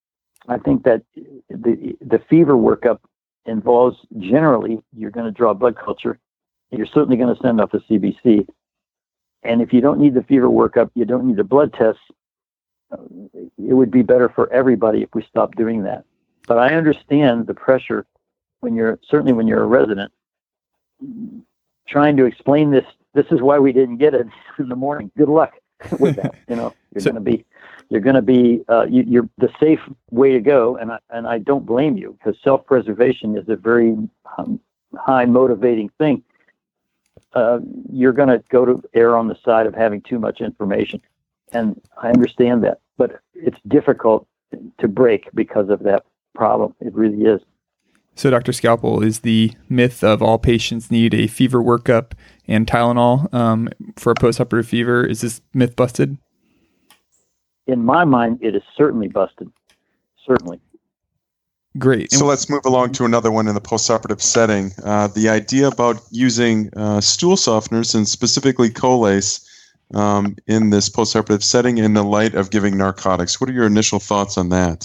I think that the the fever workup involves generally you're going to draw blood culture You're certainly going to send off a C B C. And if you don't need the fever workup, you don't need the blood tests, it would be better for everybody if we stopped doing that. But I understand the pressure when you're, certainly when you're a resident, trying to explain this. This is why we didn't get it in the morning. Good luck with that. You know, you're so, going to be, you're going to be, uh, you, you're the safe way to go. And I, and I don't blame you, because self-preservation is a very um, high motivating thing. Uh, you're going to go to err on the side of having too much information. And I understand that, but it's difficult to break because of that problem. It really is. So, Doctor Scalpel, is the myth of all patients need a fever workup and Tylenol um, for a postoperative fever, is this myth busted? In my mind, it is certainly busted. Certainly. Great. So let's move along to another one in the postoperative setting. Uh, the idea about using uh, stool softeners, and specifically Colace, um, in this postoperative setting in the light of giving narcotics. What are your initial thoughts on that?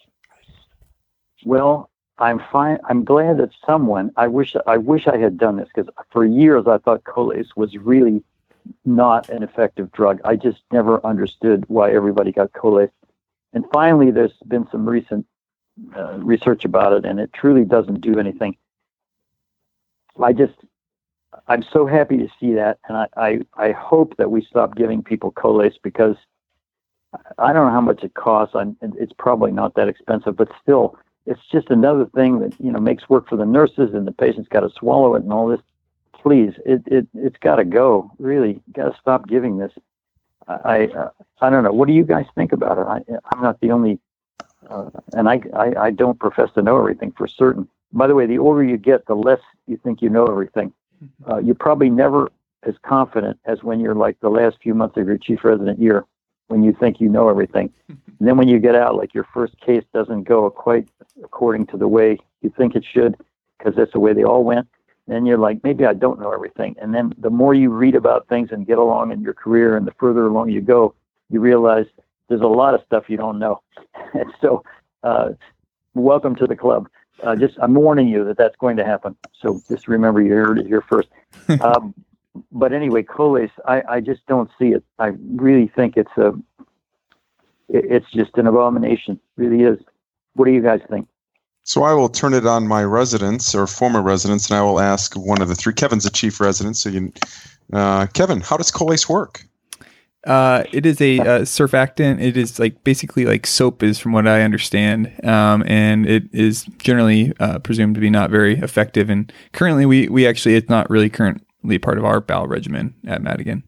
Well, I'm fine. I'm glad that someone, I wish I wish I had done this, because for years I thought Colace was really not an effective drug. I just never understood why everybody got Colace. And finally, there's been some recent Uh, research about it, and it truly doesn't do anything. I just, I'm so happy to see that, and I, I, I hope that we stop giving people Colace, because I don't know how much it costs. I'm, it's probably not that expensive, but still, it's just another thing that, you know, makes work for the nurses, and the patient's got to swallow it and all this. Please, it, it, it's got to go. Really, got to stop giving this. I, uh, I don't know. What do you guys think about it? I, I'm not the only Uh, and I, I, I don't profess to know everything for certain. By the way, the older you get, the less you think you know everything. Uh, you're probably never as confident as when you're like the last few months of your chief resident year, when you think you know everything. And then when you get out, like your first case doesn't go quite according to the way you think it should, because that's the way they all went. Then you're like, maybe I don't know everything. And then the more you read about things and get along in your career, and the further along you go, you realize there's a lot of stuff you don't know. And so, uh, welcome to the club. Uh, just, I'm warning you that that's going to happen. So just remember, you heard it here first. um, but anyway, Colace, I, I just don't see it. I really think it's a, it, it's just an abomination. It really is. What do you guys think? So I will turn it on my residents or former residents, and I will ask one of the three. Kevin's a chief resident, so you, uh, Kevin, how does Colace work? Uh, it is a uh, surfactant. It is like basically like soap is, from what I understand, um, and it is generally uh, presumed to be not very effective. And currently, we we actually it's not really currently part of our bowel regimen at Madigan.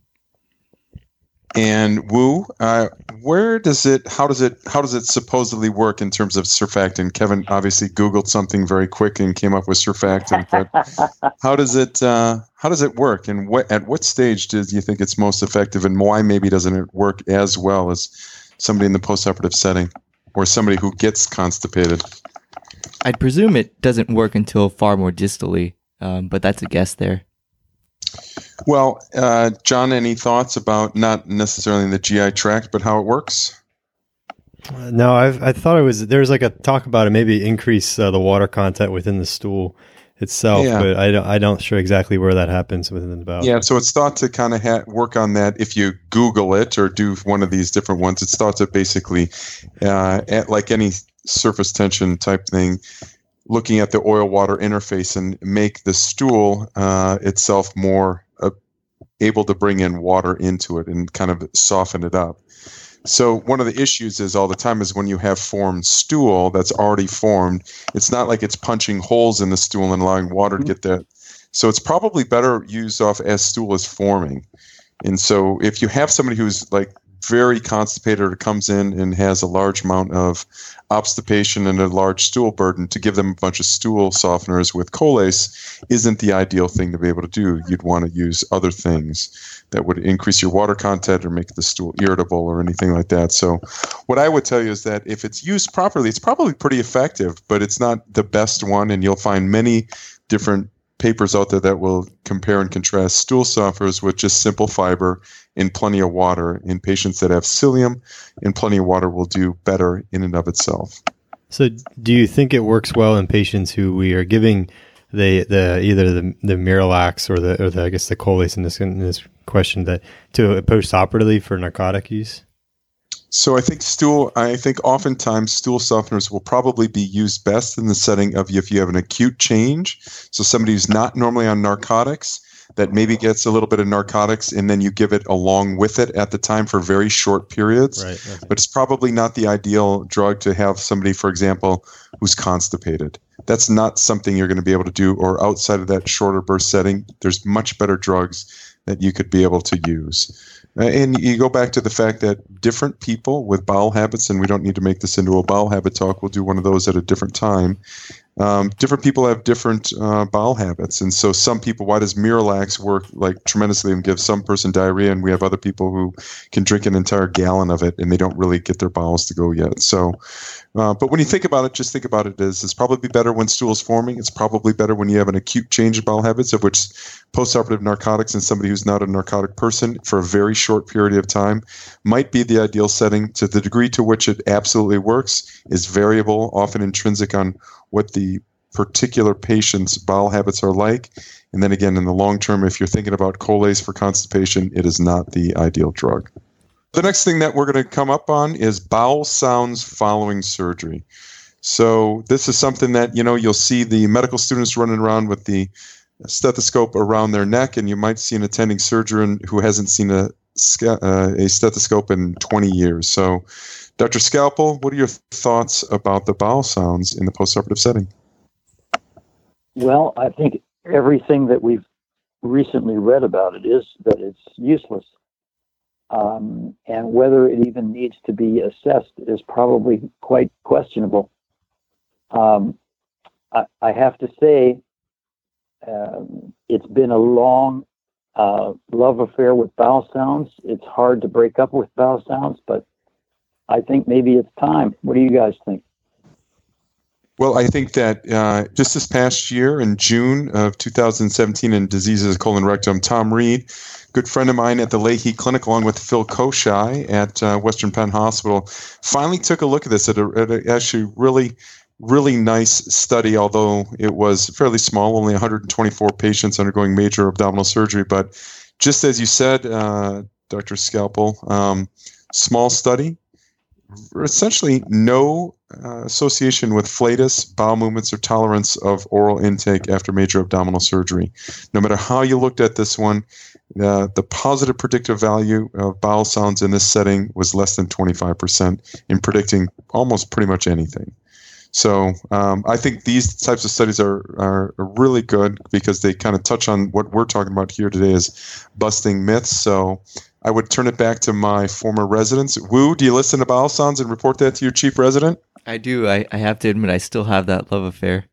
And Wu, uh, where does it? How does it? How does it supposedly work in terms of surfactant? Kevin obviously Googled something very quick and came up with surfactant. But how does it? Uh, how does it work? And what at what stage do you think it's most effective? And why maybe doesn't it work as well as somebody in the postoperative setting or somebody who gets constipated? I'd presume it doesn't work until far more distally, um, but that's a guess there. Well, uh, John, any thoughts about not necessarily in the G I tract, but how it works? Uh, no, I've, I thought it was, there's like a talk about it, maybe increase uh, the water content within the stool itself, yeah. But I don't, I don't sure exactly where that happens within the bowel. Yeah, so it's thought to kind of ha- work on that. If you Google it or do one of these different ones, it's thought to basically, uh, at like any surface tension type thing, looking at the oil-water interface and make the stool uh, itself more uh, able to bring in water into it and kind of soften it up. So one of the issues is all the time is when you have formed stool that's already formed, it's not like it's punching holes in the stool and allowing water to get there. So it's probably better used off as stool is forming. And so if you have somebody who's like very constipated or comes in and has a large amount of obstipation and a large stool burden, to give them a bunch of stool softeners with Colace isn't the ideal thing to be able to do. You'd want to use other things that would increase your water content or make the stool irritable or anything like that. So what I would tell you is that if it's used properly, it's probably pretty effective, but it's not the best one. And you'll find many different papers out there that will compare and contrast stool softeners with just simple fiber in plenty of water. In patients that have psyllium, in plenty of water will do better in and of itself. So do you think it works well in patients who we are giving they the either the the Miralax or the or the I guess the Colace in this in this question that to post-operatively for narcotic use? So I think stool. I think oftentimes stool softeners will probably be used best in the setting of if you have an acute change. So somebody who's not normally on narcotics that maybe gets a little bit of narcotics, and then you give it along with it at the time for very short periods. Right. Okay. But it's probably not the ideal drug to have somebody, for example, who's constipated. That's not something you're going to be able to do, or outside of that shorter burst setting, there's much better drugs that you could be able to use. Uh, and you go back to the fact that different people with bowel habits, and we don't need to make this into a bowel habit talk, we'll do one of those at a different time. Um, different people have different uh, bowel habits. And so some people, why does Miralax work like tremendously and give some person diarrhea? And we have other people who can drink an entire gallon of it and they don't really get their bowels to go yet. So, uh, but when you think about it, just think about it as it's probably better when stool is forming. It's probably better when you have an acute change in bowel habits, of which postoperative narcotics in somebody who's not a narcotic person for a very short period of time might be the ideal setting. To the degree to which it absolutely works is variable, often intrinsic on what the particular patient's bowel habits are like. And then again, in the long term, if you're thinking about Colace for constipation, it is not the ideal drug. The next thing that we're going to come up on is bowel sounds following surgery. So this is something that, you know, you'll see the medical students running around with the stethoscope around their neck, and you might see an attending surgeon who hasn't seen a, uh, a stethoscope in twenty years. So Doctor Scalpel, what are your thoughts about the bowel sounds in the postoperative setting? Well, I think everything that we've recently read about it is that it's useless. Um, and whether it even needs to be assessed is probably quite questionable. Um, I, I have to say, um, it's been a long uh, love affair with bowel sounds. It's hard to break up with bowel sounds, but I think maybe it's time. What do you guys think? Well, I think that uh, just this past year, in June of two thousand seventeen, in Diseases of Colon and Rectum, Tom Reed, good friend of mine at the Leahy Clinic, along with Phil Koshai at uh, Western Penn Hospital, finally took a look at this at a, at a actually really, really nice study, although it was fairly small, only one hundred twenty-four patients undergoing major abdominal surgery. But just as you said, uh, Doctor Scalpel, um, small study, essentially no uh, association with flatus, bowel movements, or tolerance of oral intake after major abdominal surgery. No matter how you looked at this one, uh, the positive predictive value of bowel sounds in this setting was less than twenty-five percent in predicting almost pretty much anything. So um, I think these types of studies are, are really good because they kind of touch on what we're talking about here today is busting myths. So I would turn it back to my former residents. Wu, do you listen to bowel sounds and report that to your chief resident? I do. I, I have to admit, I still have that love affair.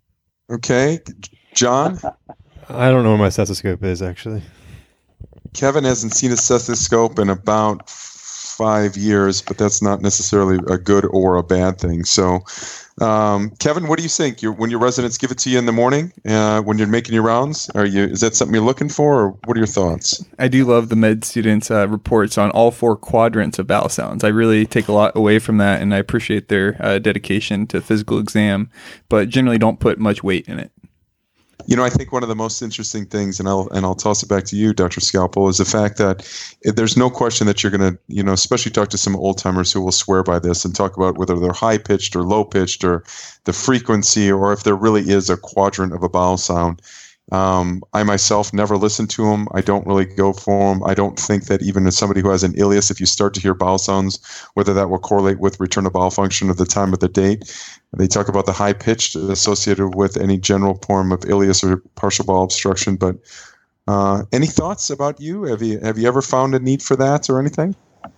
Okay. John? I don't know where my stethoscope is, actually. Kevin hasn't seen a stethoscope in about five years, but that's not necessarily a good or a bad thing. So, um, Kevin, what do you think? You're, when your residents give it to you in the morning, uh, when you're making your rounds, are you? Is that something you're looking for, or what are your thoughts? I do love the med students' uh, reports on all four quadrants of bowel sounds. I really take a lot away from that, and I appreciate their uh, dedication to physical exam, but generally don't put much weight in it. You know, I think one of the most interesting things, and I'll and I'll toss it back to you, Doctor Scalpel, is the fact that there's no question that you're going to, you know, especially talk to some old timers who will swear by this and talk about whether they're high pitched or low pitched or the frequency, or if there really is a quadrant of a bowel sound. Um, I myself never listen to them. I don't really go for them. I don't think that even as somebody who has an ileus, if you start to hear bowel sounds, whether that will correlate with return of bowel function at the time of the date. They talk about the high pitched associated with any general form of ileus or partial bowel obstruction. But uh, any thoughts about you? Have you have you ever found a need for that or anything?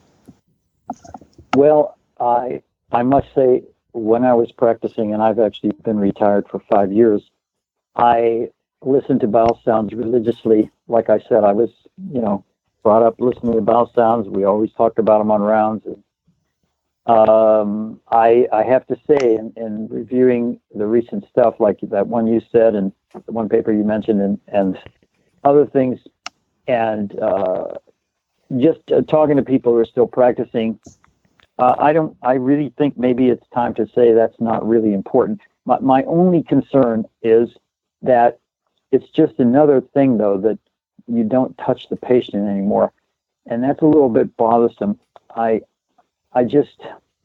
Well, I I must say, when I was practicing, and I've actually been retired for five years, I listened to bowel sounds religiously. Like I said, I was, you know, brought up listening to bowel sounds. We always talked about them on rounds. And, um, I, I have to say, in, in reviewing the recent stuff, like that one you said, and the one paper you mentioned, and, and other things, and uh, just uh, talking to people who are still practicing, uh, I don't. I really think maybe it's time to say that's not really important. My, my only concern is that it's just another thing, though, that you don't touch the patient anymore. And that's a little bit bothersome. I, I just,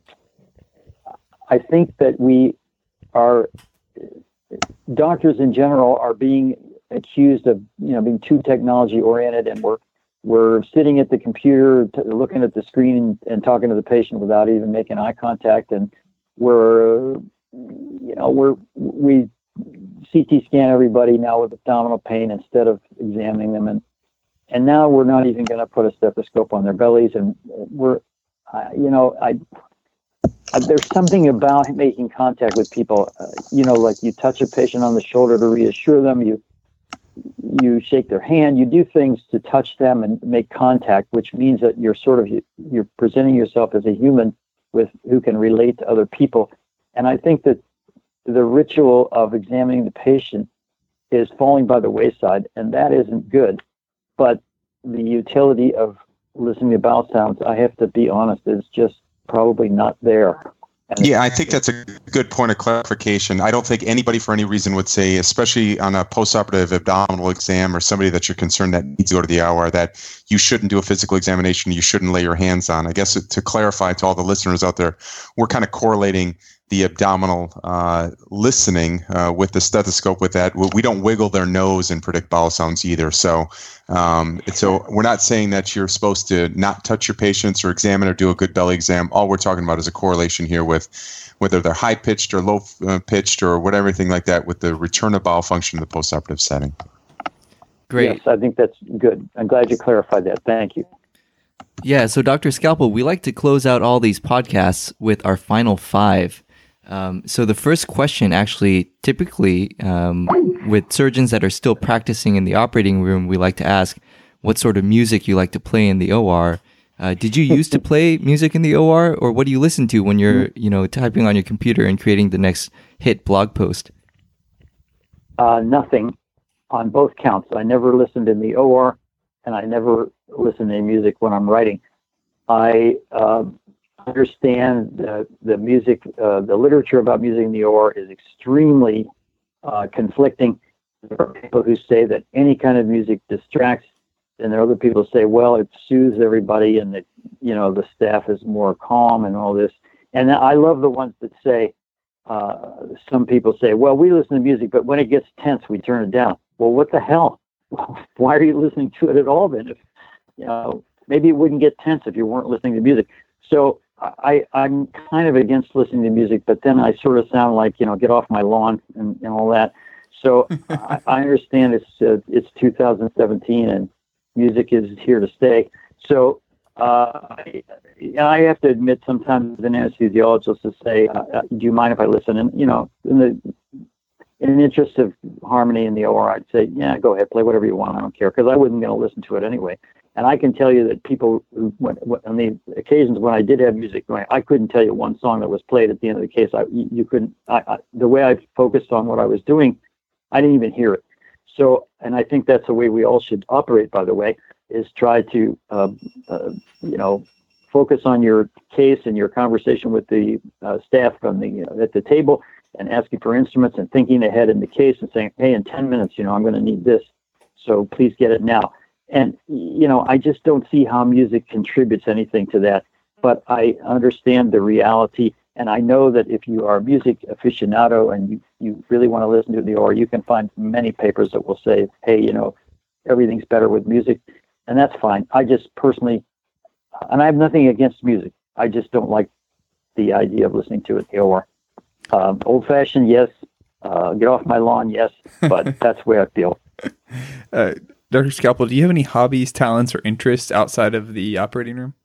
I think that we are, doctors in general are being accused of, you know, being too technology oriented, and we're, we're sitting at the computer, t- looking at the screen and, and talking to the patient without even making eye contact. And we're, you know, we're, we C T scan everybody now with abdominal pain instead of examining them. And, and now we're not even going to put a stethoscope on their bellies. And we're, uh, you know, I, I, there's something about making contact with people, uh, you know, like you touch a patient on the shoulder to reassure them, you, you shake their hand, you do things to touch them and make contact, which means that you're sort of, you're presenting yourself as a human with who can relate to other people. And I think that the ritual of examining the patient is falling by the wayside, and that isn't good. But the utility of listening to bowel sounds, I have to be honest, is just probably not there. And yeah, I think that's a good point of clarification. I don't think anybody for any reason would say, especially on a postoperative abdominal exam or somebody that you're concerned that needs to go to the O R, that you shouldn't do a physical examination, you shouldn't lay your hands on. I guess to clarify to all the listeners out there, we're kind of correlating the abdominal uh, listening uh, with the stethoscope with that. We don't wiggle their nose and predict bowel sounds either. So um, so we're not saying that you're supposed to not touch your patients or examine or do a good belly exam. All we're talking about is a correlation here with whether they're high-pitched or low-pitched or whatever, everything like that, with the return of bowel function in the postoperative setting. Great. Yes, I think that's good. I'm glad you clarified that. Thank you. Yeah, so Doctor Scalpel, we like to close out all these podcasts with our final five. Um, so the first question, actually, typically um, with surgeons that are still practicing in the operating room, we like to ask what sort of music you like to play in the O R. Uh, did you used to play music in the O R, or what do you listen to when you're, you know, typing on your computer and creating the next hit blog post? Uh, nothing on both counts. I never listened in the O R, and I never listen to music when I'm writing. I uh, understand the, the music, uh, the literature about music in the O R is extremely uh, conflicting. There are people who say that any kind of music distracts, and there are other people who say, well, it soothes everybody, and that, you know, the staff is more calm and all this. And I love the ones that say, uh, some people say, well, we listen to music, but when it gets tense, we turn it down. Well, what the hell? Why are you listening to it at all then? If, you know, maybe it wouldn't get tense if you weren't listening to music. So I, I'm kind of against listening to music, but then I sort of sound like, you know, get off my lawn and, and all that. So I, I understand it's uh, it's two thousand seventeen and music is here to stay. So uh, I, I have to admit sometimes as an anesthesiologist to say, uh, do you mind if I listen? And, you know, in the in the interest of harmony in the O R, I'd say, yeah, go ahead, play whatever you want. I don't care, because I wasn't going to listen to it anyway. And I can tell you that people, who, when, when, on the occasions when I did have music going, I couldn't tell you one song that was played at the end of the case. I, you, you couldn't, I, I, the way I focused on what I was doing, I didn't even hear it. So, and I think that's the way we all should operate, by the way, is try to, uh, uh, you know, focus on your case and your conversation with the uh, staff on the, you know, at the table, and asking for instruments and thinking ahead in the case and saying, hey, in ten minutes, you know, I'm going to need this, so please get it now. And, you know, I just don't see how music contributes anything to that. But I understand the reality. And I know that if you are a music aficionado and you, you really want to listen to the O R, you can find many papers that will say, hey, you know, everything's better with music. And that's fine. I just personally, and I have nothing against music, I just don't like the idea of listening to it in the O R. Um, old-fashioned, yes. Uh, get off my lawn, yes. But that's the way I feel. Uh, Doctor Scalpel, do you have any hobbies, talents, or interests outside of the operating room?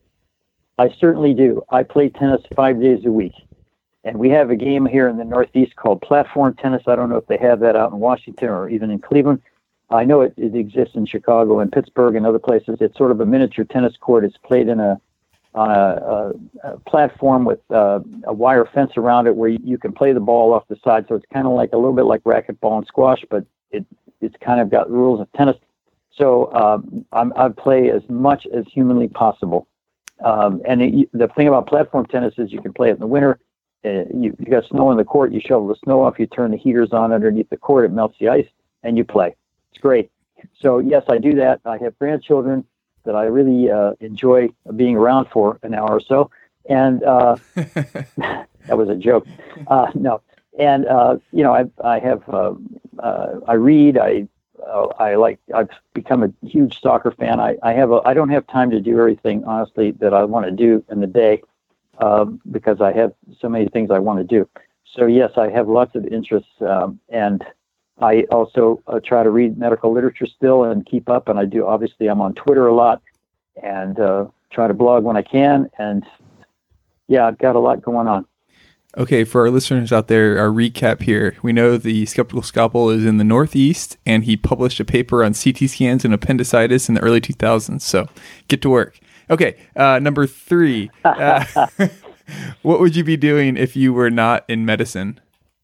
I certainly do. I play tennis five days a week. And we have a game here in the Northeast called platform tennis. I don't know if they have that out in Washington or even in Cleveland. I know it, it exists in Chicago and Pittsburgh and other places. It's sort of a miniature tennis court. It's played in a on a, a, a platform with uh, a wire fence around it where you, you can play the ball off the side. So it's kind of like a little bit like racquetball and squash, but it it's kind of got rules of tennis. So um, I'm, I play as much as humanly possible. Um, and it, the thing about platform tennis is you can play it in the winter, uh, you, you got snow in the court, you shovel the snow off, you turn the heaters on underneath the court, it melts the ice, and you play. It's great. So yes, I do that. I have grandchildren that I really uh, enjoy being around for an hour or so. And uh, that was a joke. Uh, no. And, uh, you know, I, I have, uh, uh, I read, I, uh, I like, I've become a huge soccer fan. I, I have, a, I don't have time to do everything, honestly, that I want to do in the day, um, because I have so many things I want to do. So yes, I have lots of interests, um, and I also uh, try to read medical literature still and keep up. And I do, obviously, I'm on Twitter a lot and uh, try to blog when I can. And yeah, I've got a lot going on. Okay, for our listeners out there, our recap here. We know the Skeptical Scalpel is in the Northeast, and he published a paper on C T scans and appendicitis in the early two thousands. So get to work. Okay, uh, number three. Uh, what would you be doing if you were not in medicine?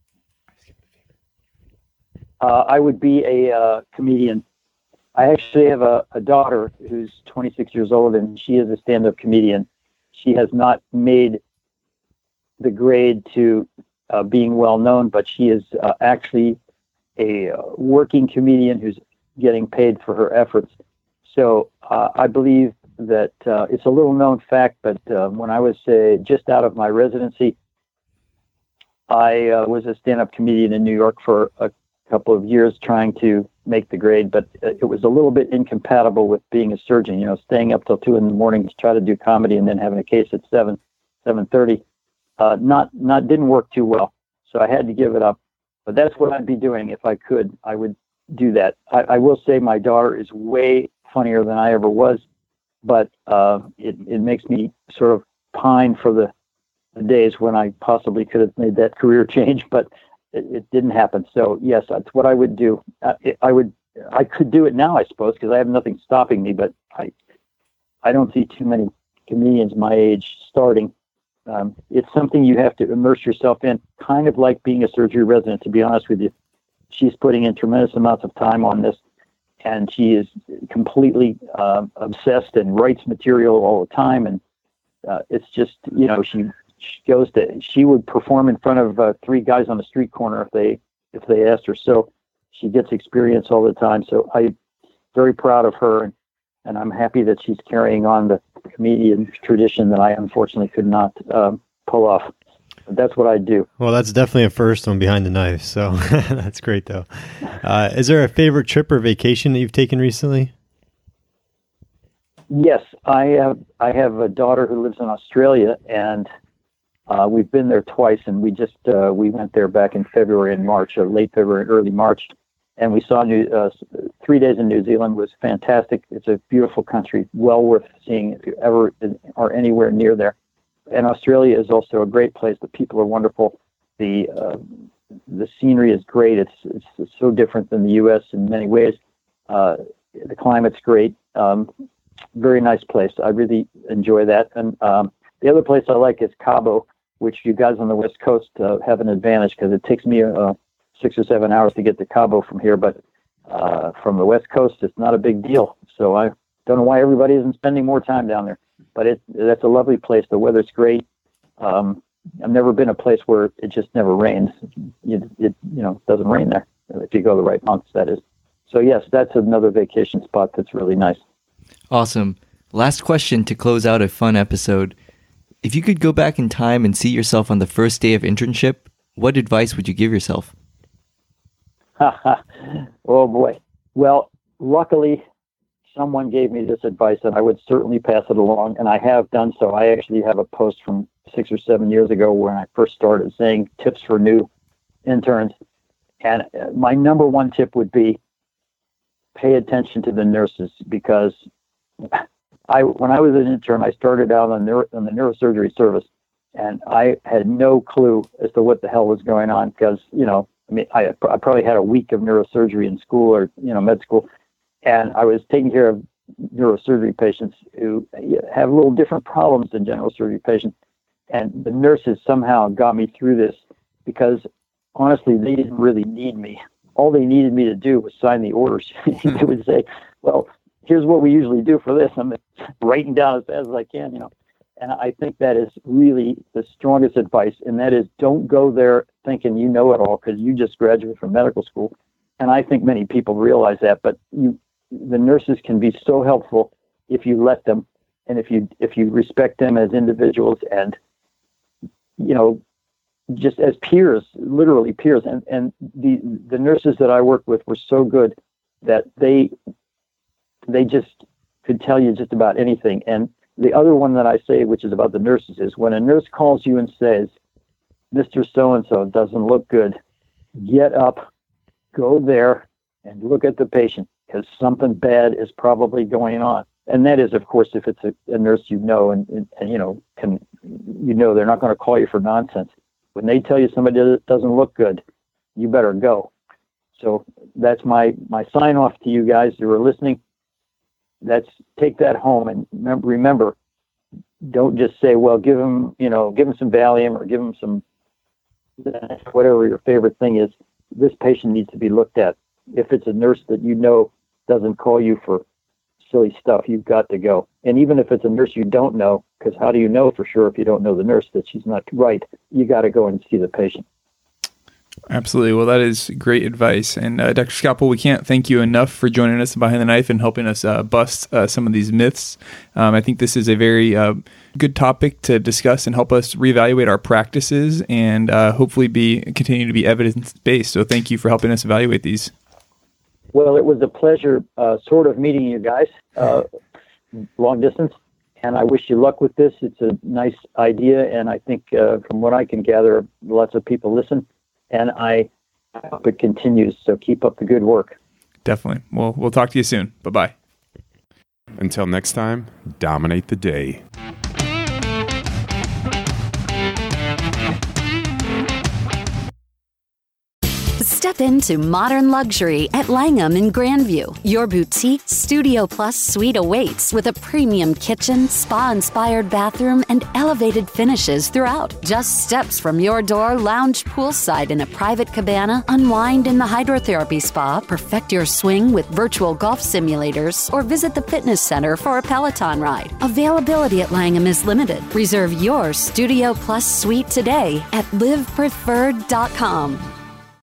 Uh, I would be a uh, comedian. I actually have a, a daughter who's twenty-six years old, and she is a stand-up comedian. She has not made the grade to uh, being well-known, but she is uh, actually a uh, working comedian who's getting paid for her efforts. So uh, I believe that uh, it's a little-known fact, but uh, when I was uh, just out of my residency, I uh, was a stand-up comedian in New York for a couple of years trying to make the grade, but it was a little bit incompatible with being a surgeon, you know, staying up till two in the morning to try to do comedy and then having a case at seven, seven thirty. Uh, not, not, didn't work too well. So I had to give it up, but that's what I'd be doing. If I could, I would do that. I, I will say my daughter is way funnier than I ever was, but uh, it, it makes me sort of pine for the, the days when I possibly could have made that career change, but it, it didn't happen. So yes, that's what I would do. I, I would, I could do it now, I suppose, because I have nothing stopping me, but I, I don't see too many comedians my age starting. Um, it's something you have to immerse yourself in, kind of like being a surgery resident, to be honest with you. She's putting in tremendous amounts of time on this, and she is completely uh, obsessed and writes material all the time. And uh, it's just, you know, she, she goes to, she would perform in front of uh, three guys on the street corner if they, if they asked her. So she gets experience all the time. So I'm very proud of her, and, and I'm happy that she's carrying on the comedian tradition that I unfortunately could not um, pull off. That's what I do. Well, that's definitely a first on Behind the Knife. So that's great, though. Uh, is there a favorite trip or vacation that you've taken recently? Yes, I have. I have a daughter who lives in Australia, and uh, we've been there twice. And we just uh, we went there back in February and March, or late February, early March. And we saw New, uh, three days in New Zealand. Was fantastic. It's a beautiful country, well worth seeing if you ever are anywhere near there. And Australia is also a great place. The people are wonderful. The uh, the scenery is great. It's, it's it's so different than the U S in many ways. Uh, the climate's great. Um, very nice place. I really enjoy that. And um, the other place I like is Cabo, which you guys on the West Coast uh, have an advantage because it takes me a, a six or seven hours to get to Cabo from here, but uh, from the West Coast, it's not a big deal. So I don't know why everybody isn't spending more time down there, but it, that's a lovely place. The weather's great. Um, I've never been a place where it just never rains. It, it you know, doesn't rain there if you go the right months, that is. So yes, that's another vacation spot that's really nice. Awesome. Last question to close out a fun episode. If you could go back in time and see yourself on the first day of internship, what advice would you give yourself? Oh boy. Well, luckily someone gave me this advice and I would certainly pass it along, and I have done so. I actually have a post from six or seven years ago when I first started saying tips for new interns. And my number one tip would be pay attention to the nurses, because I, when I was an intern, I started out on, neuro, on the neurosurgery service, and I had no clue as to what the hell was going on because, you know, I mean, I, I probably had a week of neurosurgery in school or, you know, med school, and I was taking care of neurosurgery patients who have a little different problems than general surgery patients. And the nurses somehow got me through this because, honestly, they didn't really need me. All they needed me to do was sign the orders. They would say, well, here's what we usually do for this. I'm writing down as fast as I can, you know. And I think that is really the strongest advice, and that is don't go there thinking you know it all because you just graduated from medical school. And I think many people realize that, but you, the nurses can be so helpful if you let them, and if you if you respect them as individuals, and you know, just as peers, literally peers. And and the the nurses that I worked with were so good that they they just could tell you just about anything. And the other one that I say, which is about the nurses, is when a nurse calls you and says, Mister So-and-so doesn't look good, get up, go there, and look at the patient, because something bad is probably going on. And that is, of course, if it's a, a nurse you know, and, and, and you know, can you know they're not going to call you for nonsense. When they tell you somebody doesn't look good, you better go. So that's my, my sign off to you guys who are listening. That's take that home, and remember, remember, don't just say, well, give him, you know, give him some Valium or give him some, whatever your favorite thing is. This patient needs to be looked at. If it's a nurse that you know doesn't call you for silly stuff, you've got to go. And even if it's a nurse you don't know, because how do you know for sure if you don't know the nurse that she's not right, you got to go and see the patient. Absolutely. Well, that is great advice. And uh, Doctor Scalpel, we can't thank you enough for joining us Behind the Knife and helping us uh, bust uh, some of these myths. Um, I think this is a very uh, good topic to discuss and help us reevaluate our practices and uh, hopefully be continue to be evidence-based. So thank you for helping us evaluate these. Well, it was a pleasure uh, sort of meeting you guys uh, long distance. And I wish you luck with this. It's a nice idea. And I think uh, from what I can gather, lots of people listen. And I hope it continues. So keep up the good work. Definitely. Well, we'll talk to you soon. Bye-bye. Until next time, dominate the day. Step into modern luxury at Langham in Grandview. Your boutique Studio Plus suite awaits with a premium kitchen, spa-inspired bathroom, and elevated finishes throughout. Just steps from your door, lounge poolside in a private cabana, unwind in the hydrotherapy spa, perfect your swing with virtual golf simulators, or visit the fitness center for a Peloton ride. Availability at Langham is limited. Reserve your Studio Plus suite today at live preferred dot com.